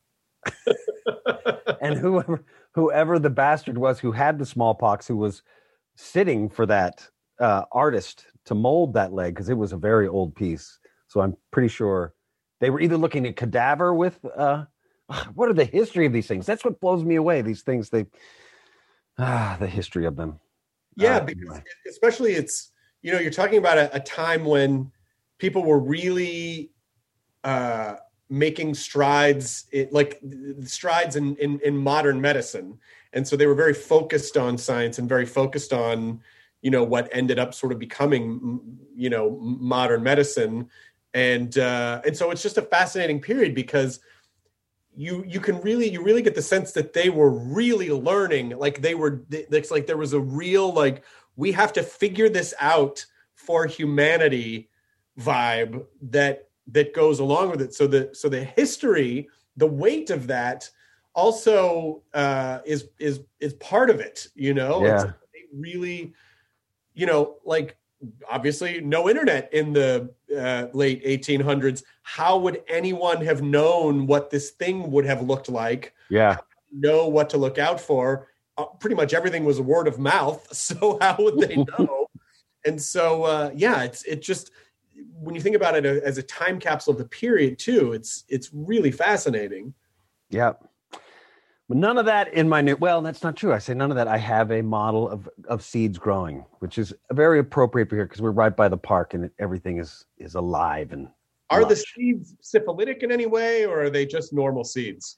And whoever whoever the bastard was who had the smallpox, who was sitting for that uh, artist to mold that leg, because it was a very old piece. So I'm pretty sure they were either looking at cadaver with. Uh, what are the history of these things? That's what blows me away. These things, they ah, the history of them. Yeah, uh, because anyway. especially it's, you know, you're talking about a, a time when people were really uh, making strides, it, like strides in, in, in modern medicine. And so they were very focused on science and very focused on, you know, what ended up sort of becoming, you know, modern medicine. And uh, and so it's just a fascinating period because you you can really you really get the sense that they were really learning, like they were it's like there was a real like we have to figure this out for humanity vibe that that goes along with it. So the so the history, the weight of that also uh, is is is part of it. You know, yeah. It's really, you know, like. Obviously, no internet in the uh, late eighteen hundreds. How would anyone have known what this thing would have looked like? Yeah. Know what to look out for. Uh, pretty much everything was word of mouth. So how would they know? And so, uh, yeah, it's it just when you think about it as a time capsule of the period too, it's it's really fascinating. Yeah. But none of that in my new, well, that's not true. I say none of that. I have a model of, of seeds growing, which is very appropriate here because we're right by the park and everything is, is alive. And are lush. The seeds syphilitic in any way, or are they just normal seeds?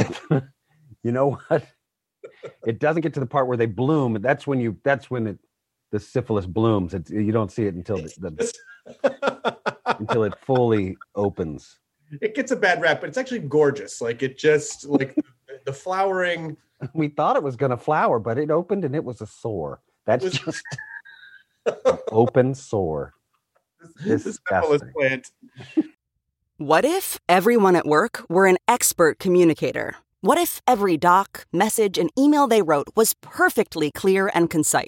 You know what? It doesn't get to the part where they bloom. That's when you, that's when it, the syphilis blooms. It, you don't see it until the, the until it fully opens. It gets a bad rap, but it's actually gorgeous. Like it just like the flowering. We thought it was going to flower, but it opened and it was a sore. That's was... just an open sore. This is plant. What if everyone at work were an expert communicator? What if every doc, message, and email they wrote was perfectly clear and concise?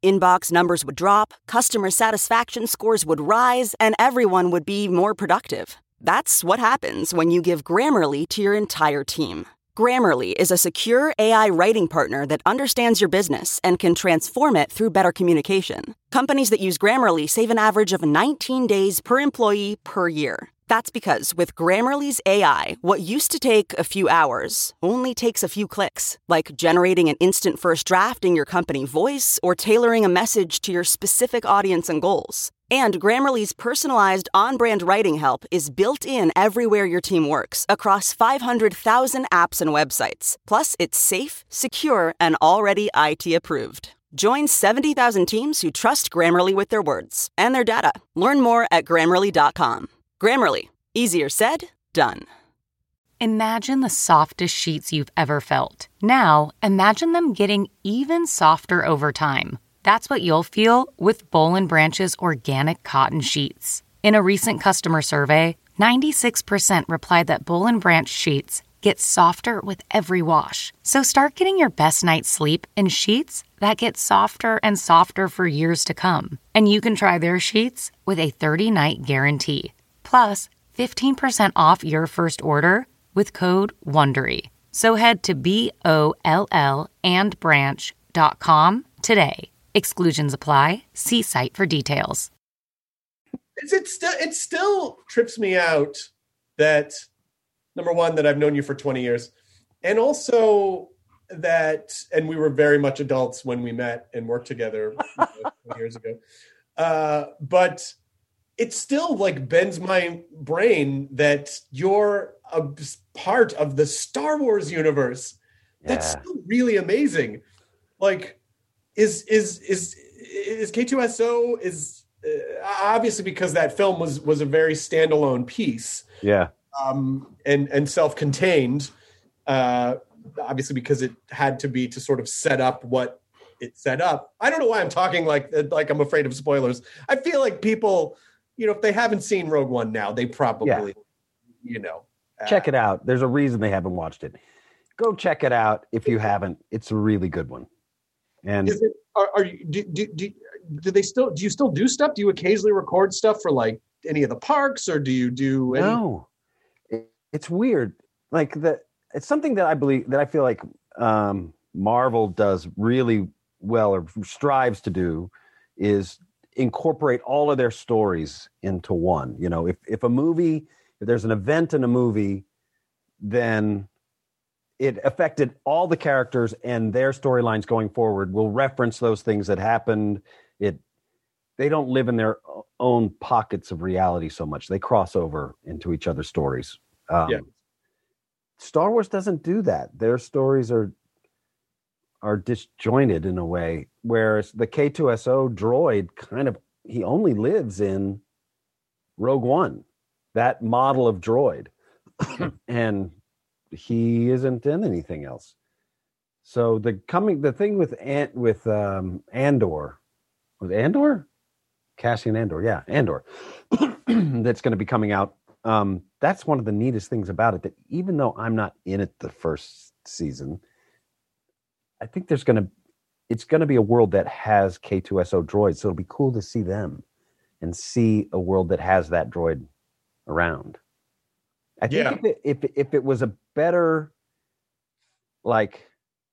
Inbox numbers would drop, customer satisfaction scores would rise, and everyone would be more productive. That's what happens when you give Grammarly to your entire team. Grammarly is a secure A I writing partner that understands your business and can transform it through better communication. Companies that use Grammarly save an average of nineteen days per employee per year. That's because with Grammarly's A I, what used to take a few hours only takes a few clicks, like generating an instant first draft in your company voice or tailoring a message to your specific audience and goals. And Grammarly's personalized on-brand writing help is built in everywhere your team works across five hundred thousand apps and websites. Plus, it's safe, secure, and already I T approved. Join seventy thousand teams who trust Grammarly with their words and their data. Learn more at Grammarly dot com. Grammarly. Easier said, done. Imagine the softest sheets you've ever felt. Now, imagine them getting even softer over time. That's what you'll feel with Boll and Branch's organic cotton sheets. In a recent customer survey, ninety-six percent replied that Boll and Branch sheets get softer with every wash. So start getting your best night's sleep in sheets that get softer and softer for years to come. And you can try their sheets with a thirty-night guarantee. Plus, fifteen percent off your first order with code WONDERY. So head to B O L L and branch dot com today. Exclusions apply. See site for details. Is it still? It still trips me out that, number one, that I've known you for twenty years, and also that, and we were very much adults when we met and worked together you know, twenty years ago. Uh, but it still like bends my brain that you're a part of the Star Wars universe. Yeah. That's still really amazing. Like, is is is is K two S O is uh, obviously because that film was was a very standalone piece. Yeah. Um, and and self-contained. Uh, obviously because it had to be to sort of set up what it set up. I don't know why I'm talking like like I'm afraid of spoilers. I feel like people, you know, if they haven't seen Rogue One now, they probably, yeah. you know. Uh, check it out. There's a reason they haven't watched it. Go check it out if you haven't. It's a really good one. And is it, are, are you, do, do, do, do they still, do you still do stuff? Do you occasionally record stuff for like any of the parks, or do you do any? No, it, it's weird. Like that, it's something that I believe that I feel like um, Marvel does really well, or strives to do, is incorporate all of their stories into one. You know, if if a movie, if there's an event in a movie, then it affected all the characters and their storylines going forward. Will reference those things that happened. It they don't live in their own pockets of reality so much. They cross over into each other's stories. Um, yeah. Star Wars doesn't do that. Their stories are are disjointed in a way, whereas the K two S O droid kind of, he only lives in Rogue One, that model of droid. And he isn't in anything else. So the coming, the thing with Ant, with um, Andor, with Andor, Cassian Andor, yeah, Andor, that's going to be coming out. Um, that's one of the neatest things about it. That even though I'm not in it the first season, I think there's going to, it's going to be a world that has K two S O droids. So it'll be cool to see them and see a world that has that droid around. I think yeah. if, it, if if it was a better, like,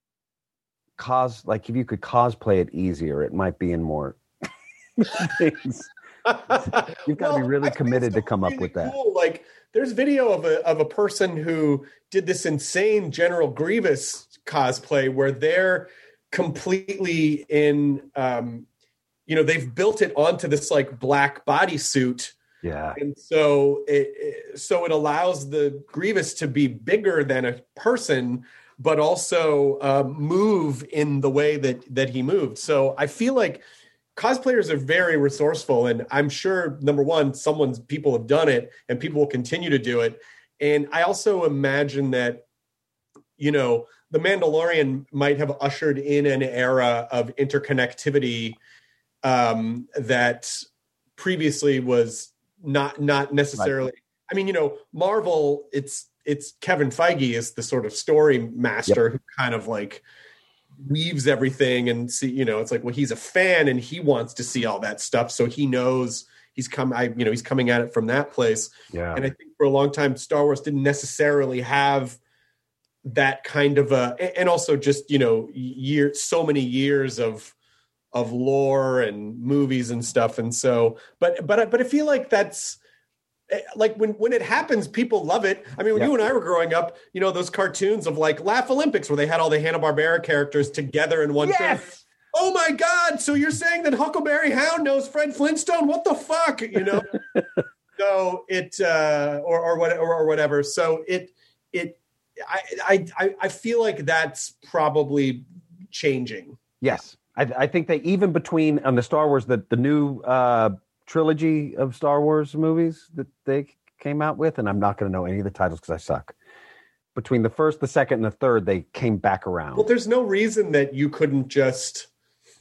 cos, like if you could cosplay it easier, it might be in more things. You've got to well, be really committed to come really up with that. Cool. Like, there's video of a of a person who did this insane General Grievous cosplay where they're completely in, um, you know, they've built it onto this like black bodysuit. Yeah. And so it, it so it allows the Grievous to be bigger than a person, but also uh, move in the way that that he moved. So I feel like cosplayers are very resourceful, and I'm sure, number one, someone's people have done it and people will continue to do it. And I also imagine that, you know, The Mandalorian might have ushered in an era of interconnectivity um, that previously was not not necessarily. Right. I mean, you know, Marvel, it's it's Kevin Feige is the sort of story master yep. who kind of like weaves everything and see, you know, it's like, well, he's a fan and he wants to see all that stuff. So he knows he's come, I, you know, he's coming at it from that place. Yeah. And I think for a long time, Star Wars didn't necessarily have that kind of a, and also just, you know, year, so many years of, of lore and movies and stuff. And so, but, but, but I feel like that's, like when, when it happens, people love it. I mean, when yep. you and I were growing up, you know, those cartoons of like Laugh Olympics where they had all the Hanna-Barbera characters together in one yes! thing. Oh my God. So you're saying that Huckleberry Hound knows Fred Flintstone? What the fuck? You know? so it, uh, or, or what, or, or whatever. So it, it, I, I, I feel like that's probably changing. Yes. I, I think that even between on the Star Wars, the, the new, uh, trilogy of Star Wars movies that they came out with, and I'm not going to know any of the titles because I suck. Between the first, the second, and the third, they came back around. Well, there's no reason that you couldn't just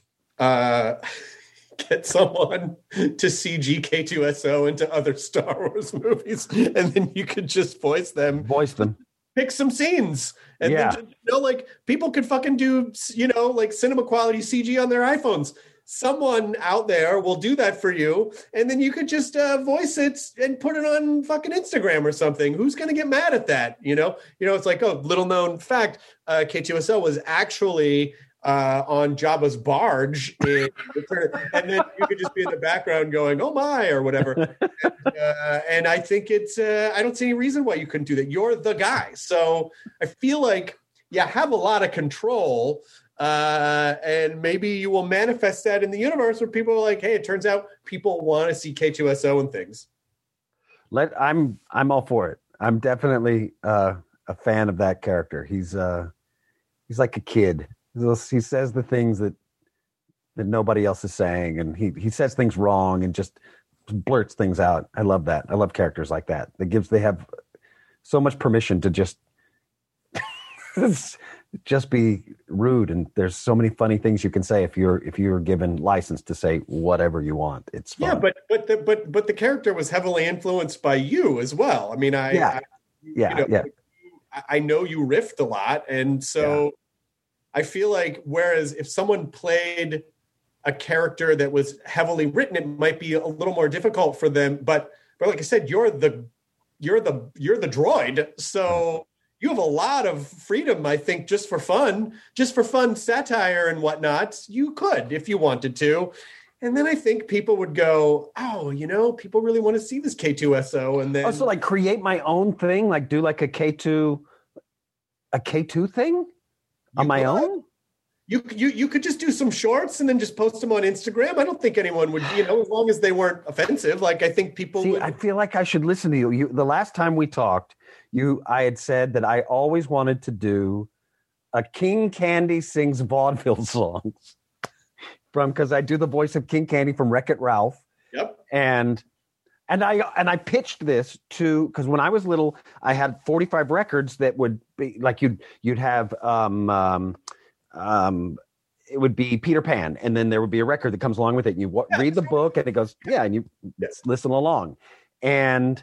uh, get someone to C G K two S O into other Star Wars movies, and then you could just voice them. Voice them. Pick some scenes. And yeah. then, you know, like people could fucking do, you know, like cinema quality C G on their iPhones. Someone out there will do that for you, and then you could just uh, voice it and put it on fucking Instagram or something. Who's going to get mad at that? You know, you know, it's like, oh, little known fact, uh, K two S O was actually uh, on Jabba's barge, in, and then you could just be in the background going, "Oh my," or whatever. and, uh, and I think it's, uh, I don't see any reason why you couldn't do that. You're the guy, so I feel like you have a lot of control. Uh, and maybe you will manifest that in the universe where people are like, hey, it turns out people want to see K two S O and things. Let I'm I'm all for it. I'm definitely uh, a fan of that character. He's uh, he's like a kid. He says the things that that nobody else is saying, and he he says things wrong and just blurts things out. I love that. I love characters like that. That gives they have so much permission to just just be rude, and there's so many funny things you can say if you're if you're given license to say whatever you want. It's fun. Yeah, but but the but but the character was heavily influenced by you as well. I mean, I yeah I, yeah, you know, yeah. I know you riffed a lot, and so yeah. I feel like whereas if someone played a character that was heavily written, it might be a little more difficult for them. But but like I said, you're the you're the you're the droid, so you have a lot of freedom, I think, just for fun, just for fun satire and whatnot. You could, if you wanted to. And then I think people would go, oh, you know, people really want to see this K two S O. And then also like create my own thing, like do like a K two, a K two thing on my could. own. You, you, you could just do some shorts and then just post them on Instagram. I don't think anyone would, you know, as long as they weren't offensive. Like I think people See, would. I feel like I should listen to you. You, the last time we talked, You, I had said that I always wanted to do a King Candy sings vaudeville songs from because I do the voice of King Candy from Wreck-It Ralph. Yep. And and I and I pitched this to because when I was little, I had forty-five records that would be like you'd you'd have um um um it would be Peter Pan, and then there would be a record that comes along with it, and you w- yeah, read the book, and it goes yeah, and you yes. listen along, and.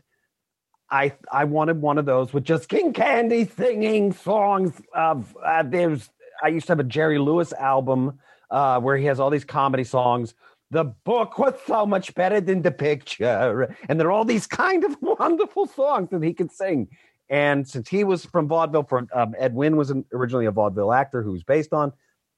I I wanted one of those with just King Candy singing songs of uh, there's I used to have a Jerry Lewis album uh, where he has all these comedy songs. The book was so much better than the picture, and there are all these kind of wonderful songs that he could sing. And since he was from vaudeville, from um, Ed Wynn was an, originally a vaudeville actor who was based on,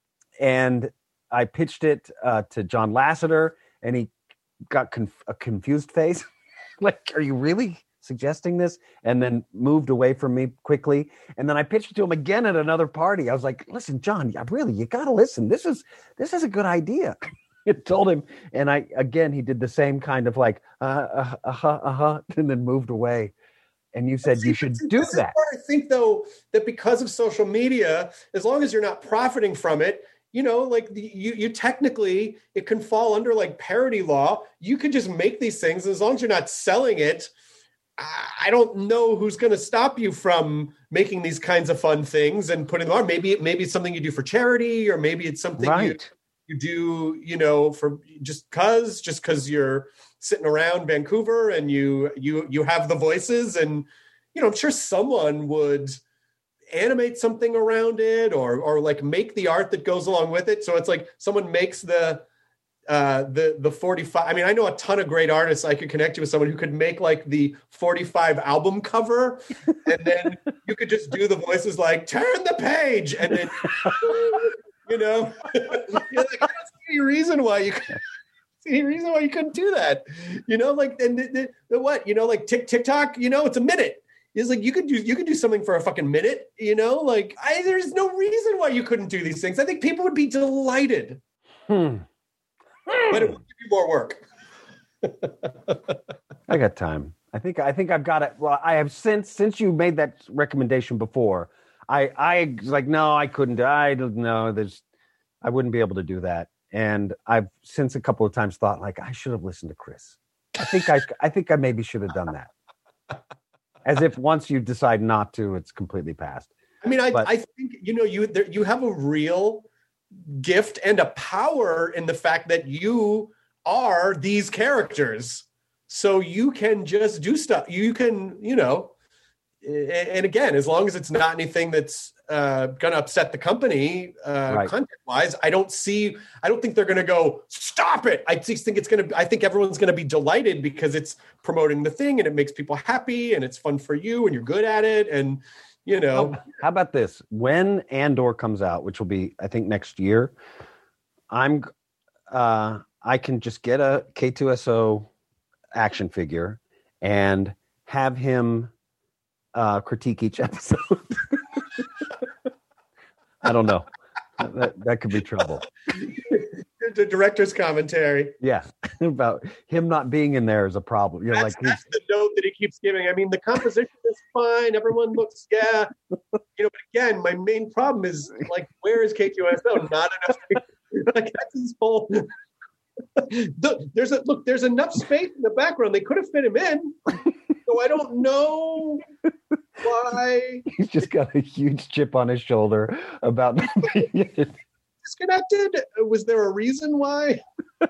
and I pitched it uh, to John Lasseter, and he got conf- a confused face, like, "Are you really suggesting this?" And then moved away from me quickly. And then I pitched it to him again at another party. I was like, "Listen, John, I really, you got to listen. This is, this is a good idea." I told him. And I, again, he did the same kind of like, uh, uh, uh-huh, uh-huh, and then moved away. And you said, see, you should do that. I think though, that because of social media, as long as you're not profiting from it, you know, like the, you, you technically, it can fall under like parody law. You could just make these things. As long as you're not selling it, I don't know who's going to stop you from making these kinds of fun things and putting them on. Maybe, maybe it's something you do for charity, or maybe it's something right. you, you do, you know, for just cause, just cause you're sitting around Vancouver and you, you, you have the voices, and, you know, I'm sure someone would, animate something around it, or or like make the art that goes along with it. So it's like someone makes the uh, the the forty-five. I mean, I know a ton of great artists. I could connect you with someone who could make like the forty-five album cover, and then you could just do the voices like turn the page, and then you know, you're like, I don't see any reason why you could. Any reason why you couldn't do that, you know, like and the, the, the what, you know, like tick TikTok, you know, it's a minute. It's like you could do you could do something for a fucking minute, you know, like I there's no reason why you couldn't do these things. I think people would be delighted, Hmm. but it would give you more work. I got time. I think I think I've got it. Well, I have since since you made that recommendation before. I I was like, no, I couldn't. I don't know. There's I wouldn't be able to do that. And I've since a couple of times thought like I should have listened to Chris. I think I I think I maybe should have done that. As if once you decide not to, it's completely past. I mean, I But- I think you know you there, you have a real gift and a power in the fact that you are these characters, so you can just do stuff. You can you know, and, and again, as long as it's not anything that's uh, going to upset the company uh, Right. content-wise, I don't see. I don't think they're going to go stop it. I just think it's going to. I think everyone's going to be delighted because it's promoting the thing and it makes people happy and it's fun for you and you're good at it and you know. Oh, how about this? When Andor comes out, which will be I think next year, I'm uh, I can just get a K two S O action figure and have him uh, critique each episode. I don't know. That that could be trouble. The director's commentary. Yeah, about him not being in there is a problem. You know, That's, like that's he's, the note that he keeps giving. I mean, the composition is fine. Everyone looks, yeah. You know, but again, my main problem is like, where is K two S O? Not enough. Like that's his whole. The- there's a look. There's enough space in the background. They could have fit him in. So I don't know why he's just got a huge chip on his shoulder about not being in it. disconnected. Was there a reason why?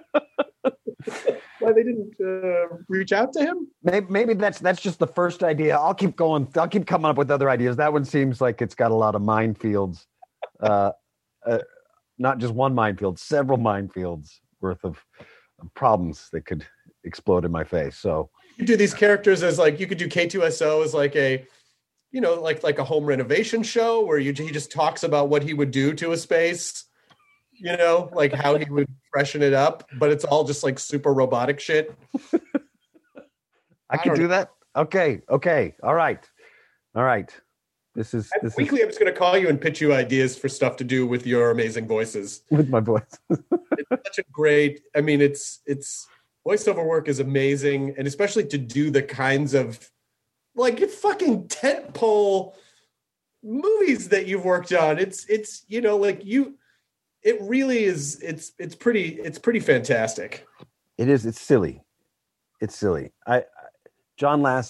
Why they didn't uh, reach out to him? Maybe, maybe that's that's just the first idea. I'll keep going. I'll keep coming up with other ideas. That one seems like it's got a lot of minefields. Uh, uh, not just one minefield, several minefields worth of, of problems that could explode in my face. So You do these characters as like you could do K two S O as like a, you know, like like a home renovation show where you he just talks about what he would do to a space, you know, like how he would freshen it up, but it's all just like super robotic shit. I could don't do that. Okay. Okay. All right. All right. This is And this weekly, I'm just going to call you and pitch you ideas for stuff to do with your amazing voices. is with my voice. It's such a great. I mean, it's it's voiceover work is amazing, and especially to do the kinds of like fucking tentpole movies that you've worked on. It's it's you know like you. It really is. It's it's pretty. It's pretty fantastic. It is. It's silly. It's silly. I, I John Lass,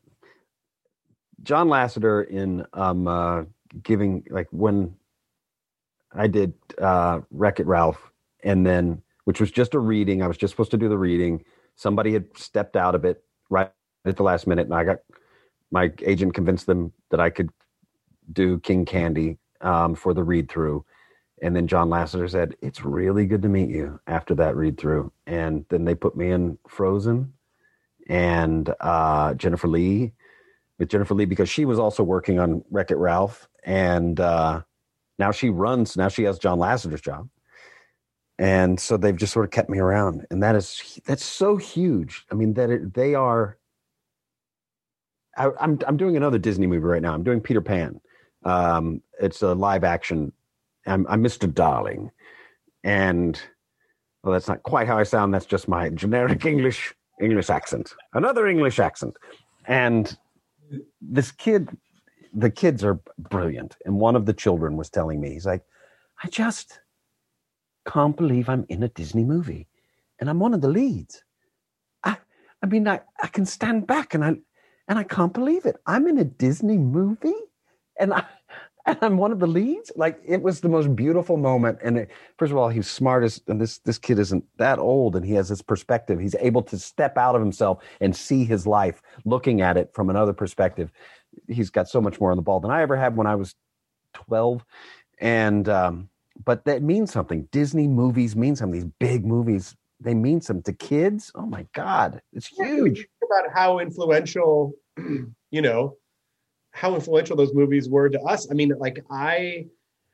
John Lasseter in um uh, giving like when I did uh, Wreck-It Ralph, and then which was just a reading. I was just supposed to do the reading. Somebody had stepped out of it right at the last minute, and I got my agent convinced them that I could do King Candy um, for the read through. And then John Lasseter said, "It's really good to meet you," after that read through. And then they put me in Frozen and uh, Jennifer Lee with Jennifer Lee because she was also working on Wreck-It Ralph. And uh, now she runs, now she has John Lasseter's job. And so they've just sort of kept me around. And that is, that's so huge. I mean, that it, they are, I, I'm, I'm doing another Disney movie right now. I'm doing Peter Pan. Um, it's a live action. I'm, I'm Mister Darling. And, well, that's not quite how I sound. That's just my generic English, English accent. Another English accent. And this kid, the kids are brilliant. And one of the children was telling me, he's like, I just can't believe I'm in a Disney movie. And I'm one of the leads. I, I mean, I, I can stand back and I, and I can't believe it. I'm in a Disney movie. And I, and I'm one of the leads. Like, it was the most beautiful moment. And it, first of all, he's smart as, and this this kid isn't that old, and he has this perspective. He's able to step out of himself and see his life, looking at it from another perspective. He's got so much more on the ball than I ever had when I was twelve. And um, but that means something. Disney movies mean something. These big movies, they mean something to kids. Oh my God, it's huge. Think about how influential, you know, how influential those movies were to us. I mean, like I,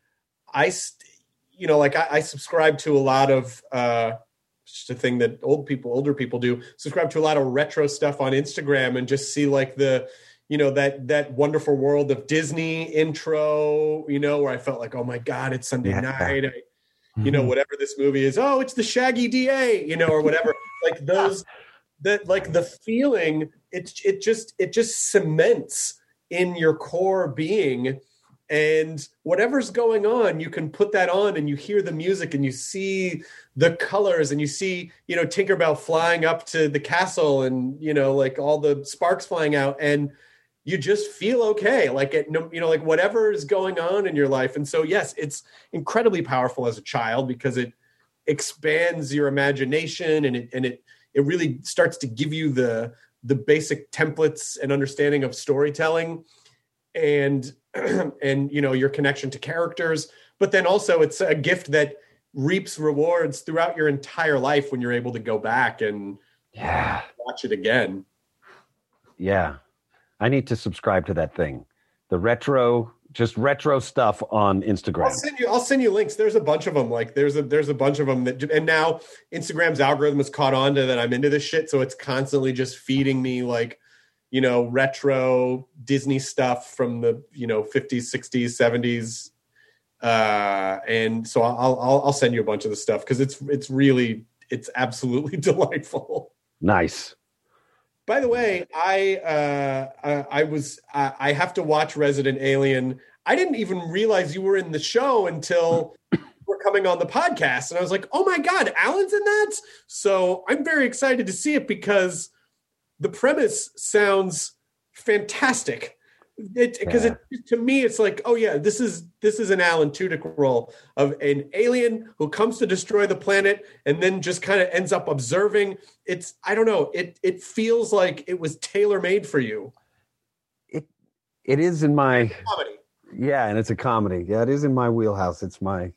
I, you know, like I, I subscribe to a lot of, uh, just a thing that old people, older people do, subscribe to a lot of retro stuff on Instagram and just see like the, you know, that, that wonderful world of Disney intro, you know, where I felt like, oh my God, it's Sunday yeah. night. I, you know, whatever this movie is, oh, it's the Shaggy D A, you know, or whatever, like those, that like the feeling, it, it just, it just cements in your core being, and whatever's going on, you can put that on and you hear the music and you see the colors and you see, you know, Tinkerbell flying up to the castle and, you know, like all the sparks flying out, and you just feel okay. Like it, you know, like whatever is going on in your life. And so, yes, it's incredibly powerful as a child because it expands your imagination and it, and it, it really starts to give you the, the basic templates and understanding of storytelling and, and, you know, your connection to characters, but then also it's a gift that reaps rewards throughout your entire life when you're able to go back and yeah. watch it again. Yeah. I need to subscribe to that thing. The retro, just retro stuff on Instagram. I'll send you, I'll send you links. There's a bunch of them. Like there's a, there's a bunch of them that, and now Instagram's algorithm has caught on to that I'm into this shit. So it's constantly just feeding me like, you know, retro Disney stuff from the, you know, fifties, sixties, seventies. Uh, and so I'll, I'll, I'll send you a bunch of the stuff. Cause it's, it's really, it's absolutely delightful. Nice. By the way, I uh, I was I, I have to watch Resident Alien. I didn't even realize you were in the show until we're coming on the podcast, and I was like, "Oh my God, Alan's in that!" So I'm very excited to see it because the premise sounds fantastic. Because it, yeah. it, to me, it's like, oh yeah, this is this is an Alan Tudyk role of an alien who comes to destroy the planet and then just kind of ends up observing. It's I don't know. It it feels like it was tailor made for you. It it is in my comedy. Yeah, and it's a comedy. Yeah, it is in my wheelhouse. It's my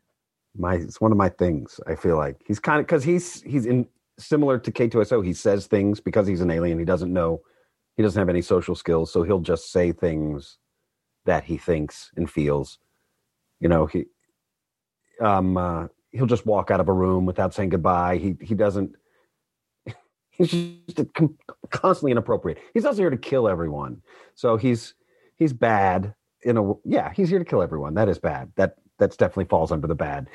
my it's one of my things. I feel like he's kind of because he's he's in similar to K two S O. He says things because he's an alien. He doesn't know. He doesn't have any social skills, so he'll just say things that he thinks and feels. You know, he um, uh, he'll just walk out of a room without saying goodbye. He he doesn't. He's just constantly inappropriate. He's also here to kill everyone. So he's he's bad in a yeah. He's here to kill everyone. That is bad. That that's definitely falls under the bad.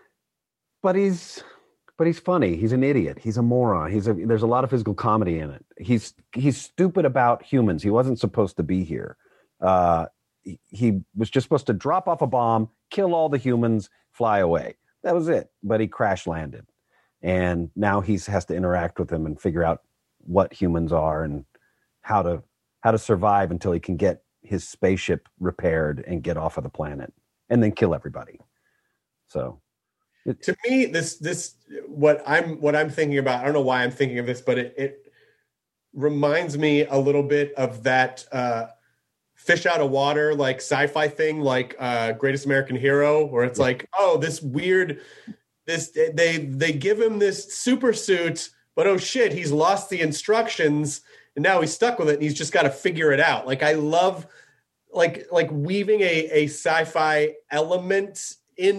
But he's. But he's funny. He's an idiot. He's a moron. He's a, there's a lot of physical comedy in it. He's he's stupid about humans. He wasn't supposed to be here. Uh, he, he was just supposed to drop off a bomb, kill all the humans, fly away. That was it. But he crash landed, and now he has to interact with them and figure out what humans are and how to how to survive until he can get his spaceship repaired and get off of the planet, and then kill everybody. So. To me, this this what I'm what I'm thinking about. I don't know why I'm thinking of this, but it, it reminds me a little bit of that uh, fish out of water, like sci-fi thing, like uh, Greatest American Hero, where it's like, oh, this weird, this they they give him this super suit, but oh shit, he's lost the instructions and now he's stuck with it, and he's just got to figure it out. Like I love, like like weaving a a sci-fi element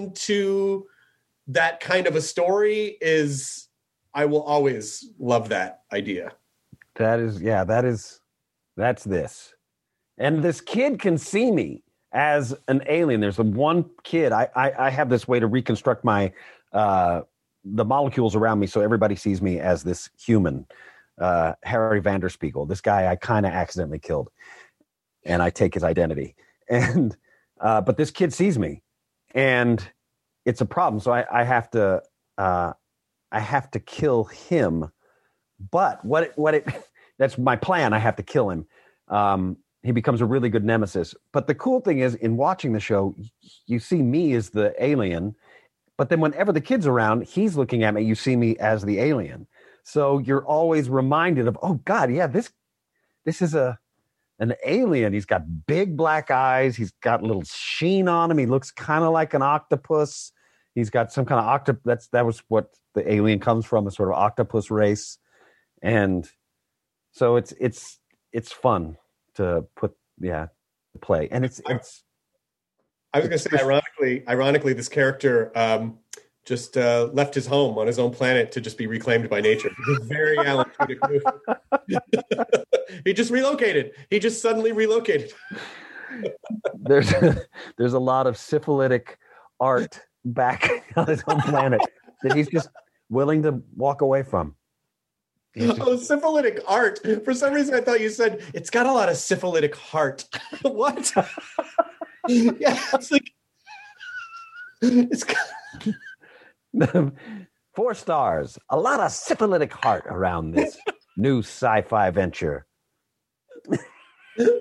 into that kind of a story is, I will always love that idea. That is, yeah, that is, that's this. And this kid can see me as an alien. There's a one kid, I, I, I have this way to reconstruct my, uh, the molecules around me so everybody sees me as this human, uh, Harry Vanderspiegel, this guy I kind of accidentally killed. And I take his identity. And, uh, but this kid sees me. And it's a problem. So I, I have to, uh, I have to kill him. But what it, what it, that's my plan. I have to kill him. Um, he becomes a really good nemesis. But the cool thing is, in watching the show, you see me as the alien, but then whenever the kid's around, he's looking at me, you see me as the alien. So you're always reminded of, oh God, yeah, this this is a an alien. He's got big black eyes. He's got a little sheen on him. He looks kind of like an octopus. He's got some kind of octopus. That's that was what the alien comes from, a sort of octopus race. And so it's it's it's fun to put yeah to play. And it's it's I was going to say, ironically, ironically, this character um, just uh, left his home on his own planet to just be reclaimed by nature. It's a very Alan Tudyk move. He just relocated. He just suddenly relocated. there's there's a lot of syphilitic art back on his own planet that he's just willing to walk away from. Just... Oh, syphilitic art. For some reason, I thought you said it's got a lot of syphilitic heart. What? Yeah, it's like it's got... Four stars. A lot of syphilitic heart around this new sci-fi venture. I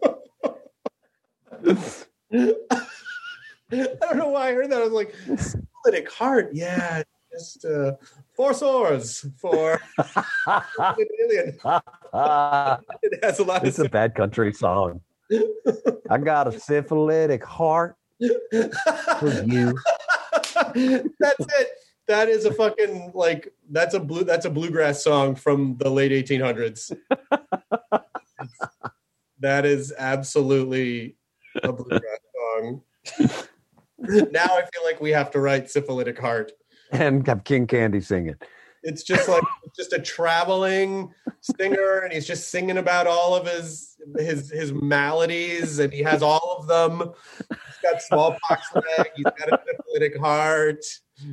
don't know why I heard that. I was like, syphilitic heart. Yeah, just uh, four swords for an alien. It has a lot. It's of a bad country song. I got a syphilitic heart for you. That's it. That is a fucking like that's a blue that's a bluegrass song from the late eighteen hundreds. That is absolutely a bluegrass song. Now I feel like we have to write Syphilitic Heart and have King Candy sing it. It's just like just a traveling singer, and he's just singing about all of his his his maladies, and he has all of them. He's got smallpox leg. He's got a syphilitic heart.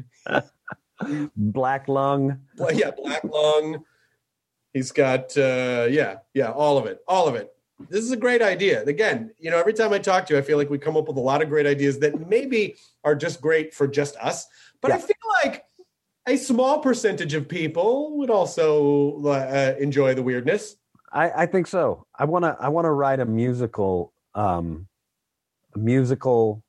Black lung. Well, yeah, black lung. He's got uh, yeah, yeah, all of it, all of it. This is a great idea. Again, you know, every time I talk to you, I feel like we come up with a lot of great ideas that maybe are just great for just us. But yeah. I feel like a small percentage of people would also uh, enjoy the weirdness. I, I think so. I want to. I want to write a musical, um, a musical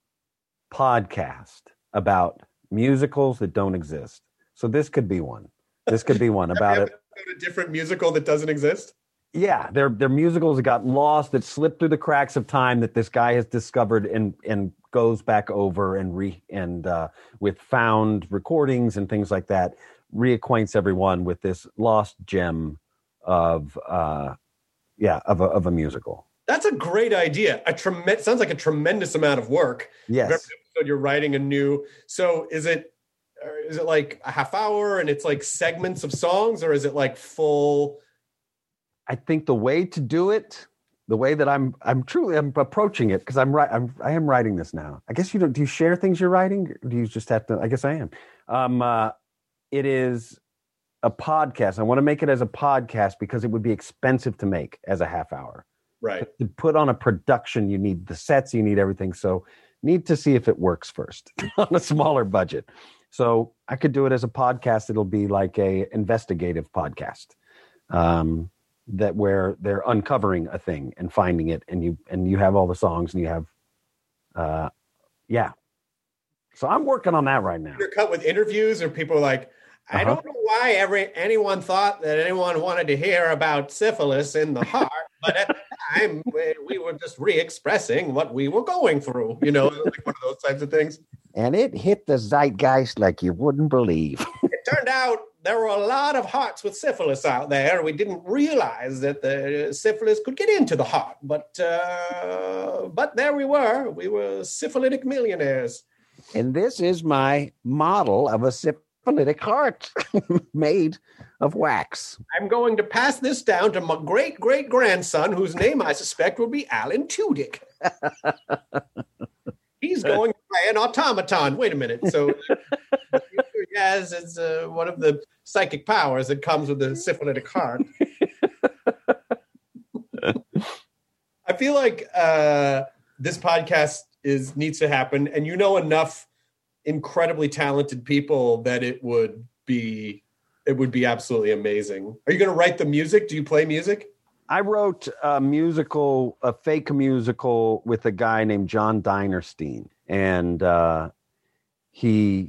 podcast about musicals that don't exist. So this could be one. This could be one about it. A different musical that doesn't exist. Yeah, they're they're musicals that got lost, that slipped through the cracks of time, that this guy has discovered and and goes back over and re and uh, with found recordings and things like that, reacquaints everyone with this lost gem of uh, yeah of a, of a musical. That's a great idea. A trem- sounds like a tremendous amount of work. Yes. Every episode you're writing a new. So is it is it like a half hour and it's like segments of songs, or is it like full? I think the way to do it, the way that I'm, I'm truly, I'm approaching it because I'm right. I'm, I am writing this now. I guess you don't. Do you share things you're writing? Or do you just have to? I guess I am. Um, uh, it is a podcast. I want to make it as a podcast because it would be expensive to make as a half hour. Right. To put on a production, you need the sets, you need everything. So, need to see if it works first on a smaller budget. So I could do it as a podcast. It'll be like a investigative podcast. Um, that where they're uncovering a thing and finding it, and you and you have all the songs and you have uh yeah so I'm working on that right now. You're cut with interviews, or people are like, I uh-huh. don't know why every anyone thought that anyone wanted to hear about syphilis in the heart, but at the time we, we were just re-expressing what we were going through, you know, like one of those types of things. And it hit the zeitgeist like you wouldn't believe. It turned out there were a lot of hearts with syphilis out there. We didn't realize that the syphilis could get into the heart, but uh, but there we were. We were syphilitic millionaires. And this is my model of a syphilitic heart made of wax. I'm going to pass this down to my great-great-grandson, whose name I suspect will be Alan Tudyk. He's going to play an automaton. Wait a minute. So Yaz is uh, one of the psychic powers that comes with the syphilitic heart. I feel like uh, this podcast is needs to happen, and you know enough incredibly talented people that it would be it would be absolutely amazing. Are you going to write the music? Do you play music? I wrote a musical, a fake musical with a guy named John Dinerstein, and uh, he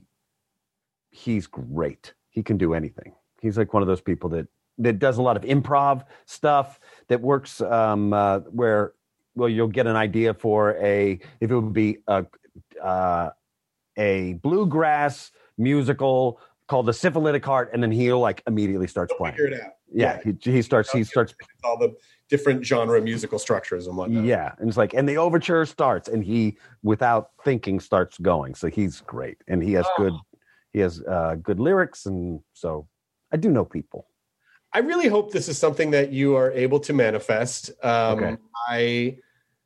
he's great. He can do anything. He's like one of those people that that does a lot of improv stuff that works um, uh, where well you'll get an idea for a if it would be a uh, a bluegrass musical called The Syphilitic Heart, and then he'll like immediately starts He'll playing. Figure it out. Yeah, yeah. He, he starts. He starts all the different genre musical structures and whatnot. Yeah, and it's like, and the overture starts, and he, without thinking, starts going. So he's great, and he has oh. good, he has uh, good lyrics, and so I do know people. I really hope this is something that you are able to manifest. Um, okay. I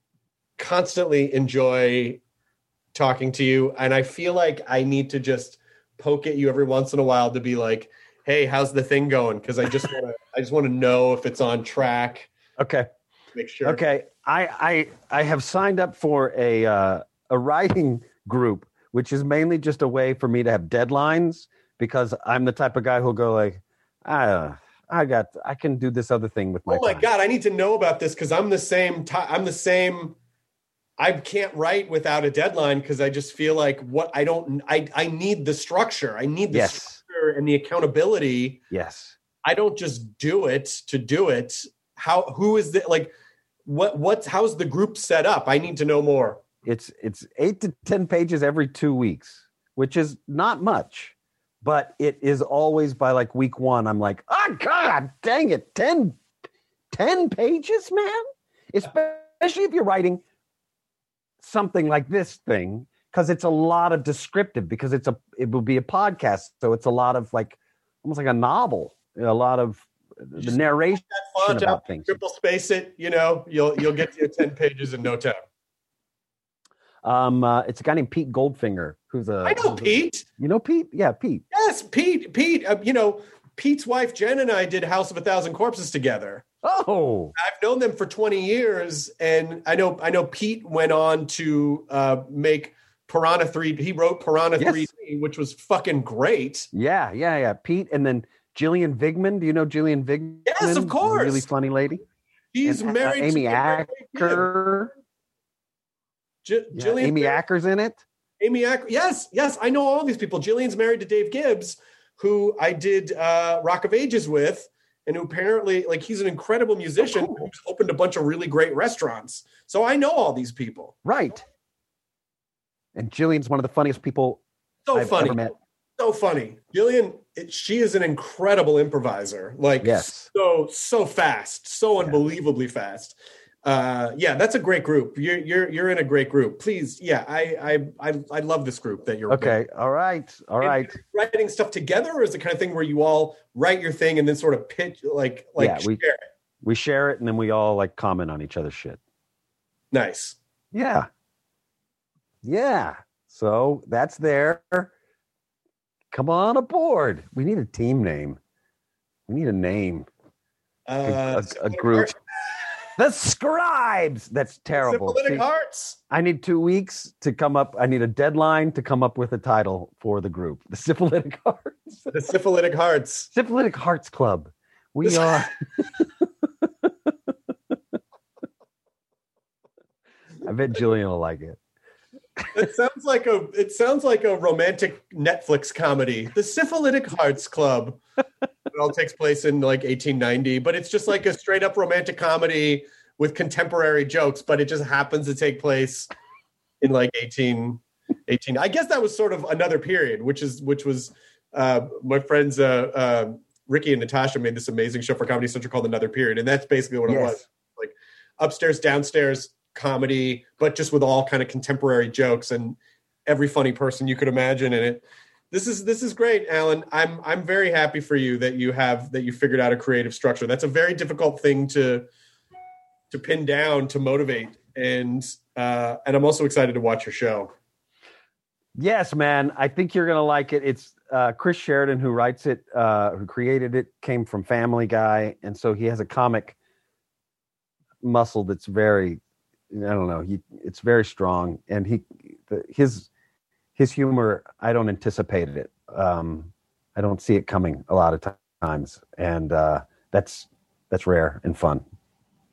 constantly enjoy talking to you, and I feel like I need to just poke at you every once in a while to be like, hey, how's the thing going? Because I just want to, I just want to know if it's on track. Okay. Make sure. Okay. I I I have signed up for a uh, a writing group, which is mainly just a way for me to have deadlines, because I'm the type of guy who'll go like, ah, I got, I can do this other thing with my. Oh my time. God, I need to know about this because I'm the same. T- I'm the same. I can't write without a deadline because I just feel like what I don't. I I need the structure. I need the yes. structure and the accountability. Yes. I don't just do it to do it. How, who is the, like, what, what's, how's the group set up? I need to know more. It's, it's eight to ten pages every two weeks, which is not much, but it is always by like week one. I'm like, oh God, dang it. ten, ten pages, man. Especially if you're writing something like this thing, because it's a lot of descriptive, because it's a, it will be a podcast. So it's a lot of like, almost like a novel, a lot of the narration font about out, things. Triple space it, you know, you'll, you'll get to your ten pages in no time. Um, uh, it's a guy named Pete Goldfinger, who's a, I know Pete. A, you know Pete? Yeah, Pete. Yes, Pete, Pete, uh, you know, Pete's wife, Jen, and I did House of a Thousand Corpses together. Oh, I've known them for twenty years. And I know, I know Pete went on to uh, make Piranha three. He wrote Piranha yes. three D, which was fucking great. Yeah, yeah, yeah. Pete, and then Gillian Vigman. Do you know Gillian Vigman? Yes, of course. Really funny lady. She's and, married uh, Amy to Acker. G- yeah, Gillian Amy Mar- Acker's in it. Amy Acker. Yes, yes. I know all these people. Gillian's married to Dave Gibbs, who I did uh, Rock of Ages with, and who apparently, like, he's an incredible musician oh, cool. who's opened a bunch of really great restaurants. So I know all these people. Right. And Gillian's one of the funniest people so I've funny. ever met. So funny. Gillian, it, she is an incredible improviser. Like, yes. so, so fast, so unbelievably yeah. fast. Uh, yeah, that's a great group. You're, you're, you're in a great group. Please. Yeah. I, I, I, I love this group that you're okay. with. All right. All right. Writing stuff together, or is it the kind of thing where you all write your thing and then sort of pitch, like, like yeah, we, share it? We share it and then we all like comment on each other's shit. Nice. Yeah. Yeah. So that's there. Come on aboard. We need a team name. We need a name. Uh, a, a, a group. The Scribes. That's terrible. Syphilitic Hearts. I need two weeks to come up. I need a deadline to come up with a title for the group. The Syphilitic Hearts. The Syphilitic Hearts. Syphilitic Hearts Club. We are. I bet Jillian will like it. It sounds like a it sounds like a romantic Netflix comedy. The Syphilitic Hearts Club. It all takes place in like eighteen ninety, but it's just like a straight up romantic comedy with contemporary jokes, but it just happens to take place in like eighteen eighteen. I guess that was sort of another period, which is which was uh, my friends uh, uh, Ricky and Natasha made this amazing show for Comedy Central called Another Period, and that's basically what it yes. was. Like upstairs, downstairs comedy, but just with all kind of contemporary jokes and every funny person you could imagine in it. This is this is great, Alan. I'm I'm very happy for you that you have that you figured out a creative structure. That's a very difficult thing to to pin down, to motivate, and uh, and I'm also excited to watch your show. Yes, man. I think you're gonna like it. It's uh, Chris Sheridan who writes it, uh, who created it, came from Family Guy, and so he has a comic muscle that's very. I don't know. He it's very strong, and he the, his his humor. I don't anticipate it. Um, I don't see it coming a lot of t- times, and uh, that's that's rare and fun.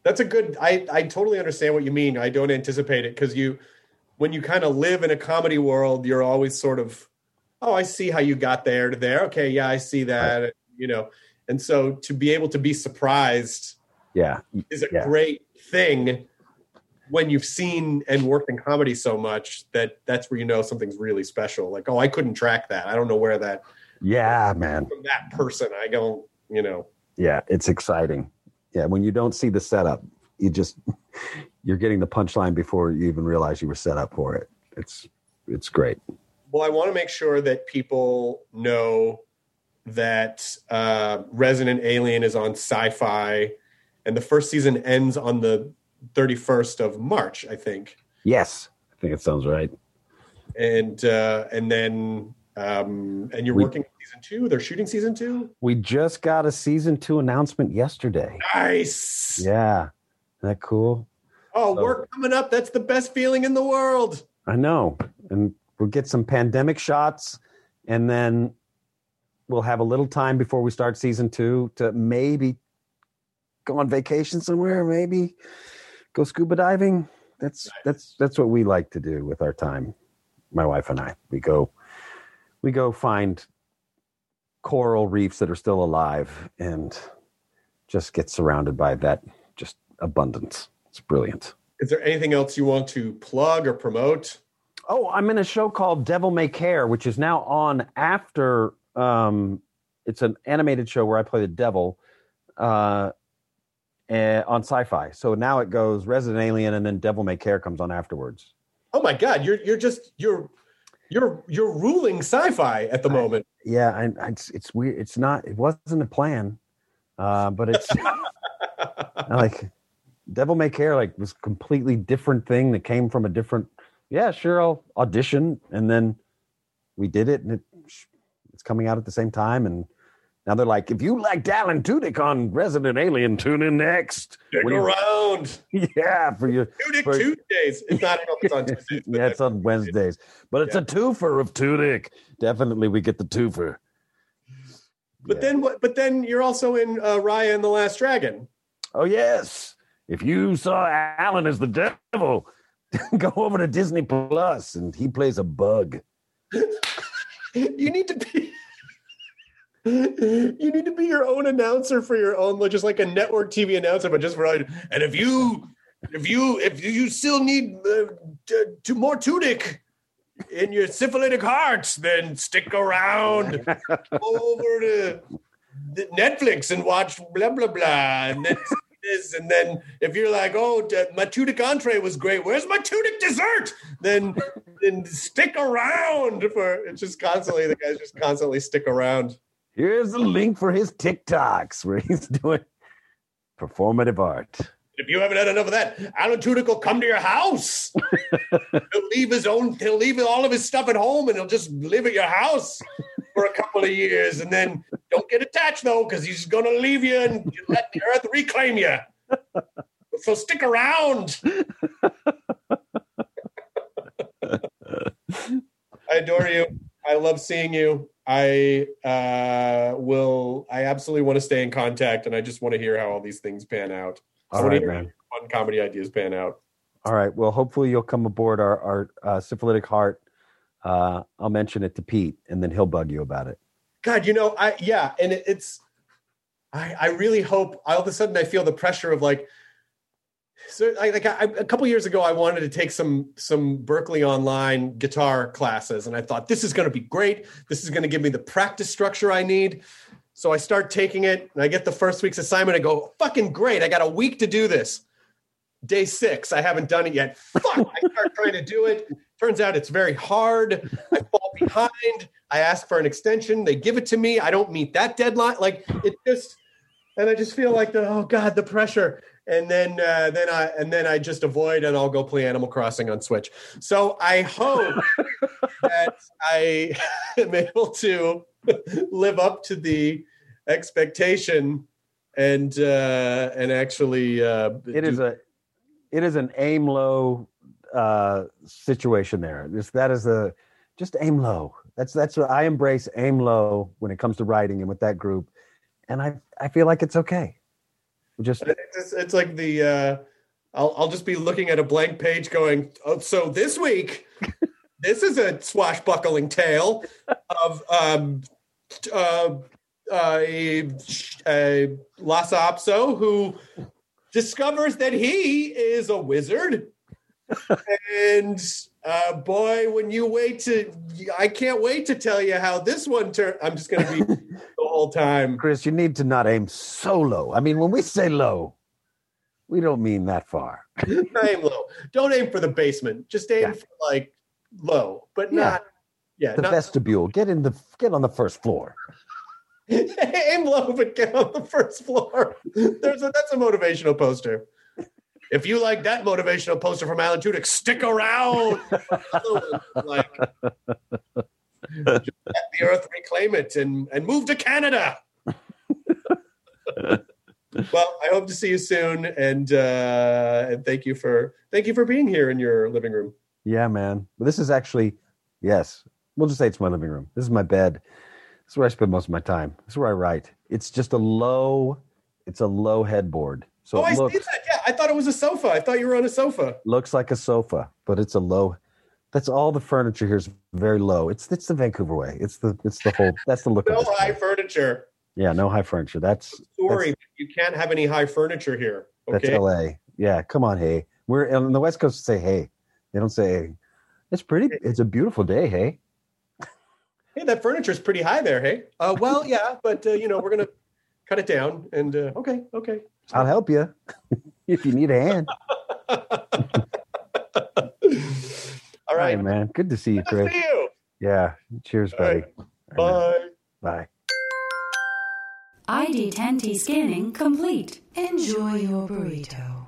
That's a good, I, I totally understand what you mean. I don't anticipate it because you, when you kind of live in a comedy world, you're always sort of, oh, I see how you got there to there. Okay, yeah, I see that, right. You know. And so to be able to be surprised yeah, is a yeah. great thing when you've seen and worked in comedy so much that that's where you know something's really special. Like, oh, I couldn't track that. I don't know where that. Yeah, man. From that person, I don't, you know. Yeah, it's exciting. Yeah, when you don't see the setup, you just you're getting the punchline before you even realize you were set up for it. It's it's great. Well, I want to make sure that people know that uh, Resident Alien is on Sci-Fi, and the first season ends on the thirty-first of March, I think. Yes, I think it sounds right. And uh, and then um, and you're we, working season two. They're shooting season two. We just got a season two announcement yesterday. Nice. Yeah, isn't that cool? Oh, so, work coming up. That's the best feeling in the world. I know, and we'll get some pandemic shots, and then we'll have a little time before we start season two to maybe go on vacation somewhere, maybe go scuba diving. That's nice. that's that's what we like to do with our time. My wife and I, we go we go find coral reefs that are still alive and just get surrounded by that just abundance. It's brilliant. Is there anything else you want to plug or promote? Oh, I'm in a show called Devil May Care, which is now on after. Um, it's an animated show where I play the devil uh, uh, on Sci-Fi. So now it goes Resident Alien, and then Devil May Care comes on afterwards. Oh my God, you're you're just you're you're you're ruling Sci-Fi at the I, moment. Yeah, I, I, it's it's weird. It's not. It wasn't a plan, uh, but it's like Devil May Care. Like was a completely different thing that came from a different. Yeah, sure, I'll audition, and then we did it, and it. It's coming out at the same time, and now they're like, if you liked Alan Tudyk on Resident Alien, tune in next. Stick around. Yeah, for your Tudyk for, Tuesdays. It's not it's on Tuesdays. Yeah, it's on Wednesdays, but it's yeah. a twofer of Tudyk. Definitely, we get the twofer. But yeah. then, what? But then you're also in uh, Raya and the Last Dragon. Oh yes, if you saw Alan as the devil, go over to Disney Plus, and he plays a bug. You need to be you need to be your own announcer for your own, just like a network T V announcer, but just for and if you if you if you still need uh, to, to more Tudyk in your syphilitic heart, then stick around. Go over to Netflix and watch blah blah blah, and then this, and then if you're like, oh, my Tudyk entree was great, where's my Tudyk dessert? Then then stick around for it's just constantly the guys just constantly stick around. Here's the link for his TikToks where he's doing performative art. If you haven't had enough of that, Alan Tudyk will come to your house. He'll leave his own, he'll leave all of his stuff at home, and he'll just live at your house for a couple of years, and then don't get attached though, because he's going to leave you and let the earth reclaim you. So stick around. I adore you. I love seeing you. I uh, will. I absolutely want to stay in contact, and I just want to hear how all these things pan out. All right, man. Fun comedy ideas pan out. All right. Well, hopefully you'll come aboard our our uh, syphilitic heart. Uh, I'll mention it to Pete, and then he'll bug you about it. God, you know, I yeah, and it, it's. I I really hope. All of a sudden, I feel the pressure of like. So, I, like I, a couple years ago, I wanted to take some some Berkeley online guitar classes, and I thought this is going to be great. This is going to give me the practice structure I need. So I start taking it, and I get the first week's assignment. I go, fucking great! I got a week to do this. Day six, I haven't done it yet. Fuck! I start trying to do it. Turns out it's very hard. I fall behind. I ask for an extension. They give it to me. I don't meet that deadline. Like it just, and I just feel like the oh god, the pressure. And then, uh, then I and then I just avoid, and I'll go play Animal Crossing on Switch. So I hope that I am able to live up to the expectation, and uh, and actually, uh, it is a it is an aim low uh, situation there. This that is a just aim low. That's that's what I embrace, aim low when it comes to writing and with that group, and I I feel like it's okay. Just it's, it's like the uh, I'll I'll just be looking at a blank page, going, oh, so this week, this is a swashbuckling tale of um, uh, uh, a, a Lhasa Apso who discovers that he is a wizard, and uh, boy, when you wait to, I can't wait to tell you how this one turned. I'm just going to be the whole time. Chris, you need to not aim so low. I mean, when we say low, we don't mean that far. Aim low. Don't aim for the basement. Just aim yeah. for like low, but yeah. not. Yeah, the not, vestibule. Get in the get on the first floor. Aim low, but get on the first floor. There's a, that's a motivational poster. If you like that motivational poster from Alan Tudyk, stick around. Like, let the earth reclaim it and, and move to Canada. Well, I hope to see you soon, and uh, and thank you for thank you for being here in your living room. Yeah, man. Well, this is actually, yes, we'll just say it's my living room. This is my bed. This is where I spend most of my time. This is where I write. It's just a low, it's a low headboard. So oh, I it looks, see that. Yeah, I thought it was a sofa. I thought you were on a sofa. Looks like a sofa, but it's a low. That's all the furniture here is very low. It's it's the Vancouver way. It's the it's the whole. That's the look. No of this high place. furniture. Yeah, no high furniture. That's sorry, that's, you can't have any high furniture here. Okay? That's L A. Yeah, come on, hey. We're on the West Coast. Say hey. They don't say hey. It's pretty. It's a beautiful day. Hey. Hey, that furniture is pretty high there. Hey. Uh, well, yeah, but uh, you know we're gonna cut it down. And uh, okay, okay. I'll help you if you need a hand. All right, Hey, man. Good to see you, Good Chris. to see you. Yeah. Cheers, buddy. Bye. Bye. I D ten T scanning complete. Enjoy your burrito.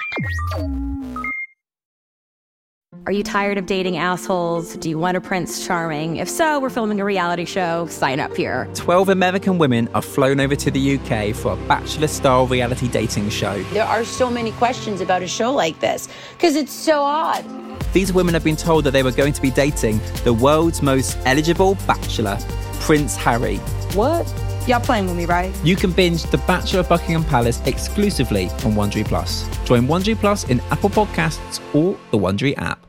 Are you tired of dating assholes? Do you want a Prince Charming? If so, we're filming a reality show. Sign up here. twelve American women are flown over to the U K for a bachelor-style reality dating show. There are so many questions about a show like this because it's so odd. These women have been told that they were going to be dating the world's most eligible bachelor, Prince Harry. What? Y'all playing with me, right? You can binge The Bachelor of Buckingham Palace exclusively on Wondery Plus. Join Wondery Plus in Apple Podcasts or the Wondery app.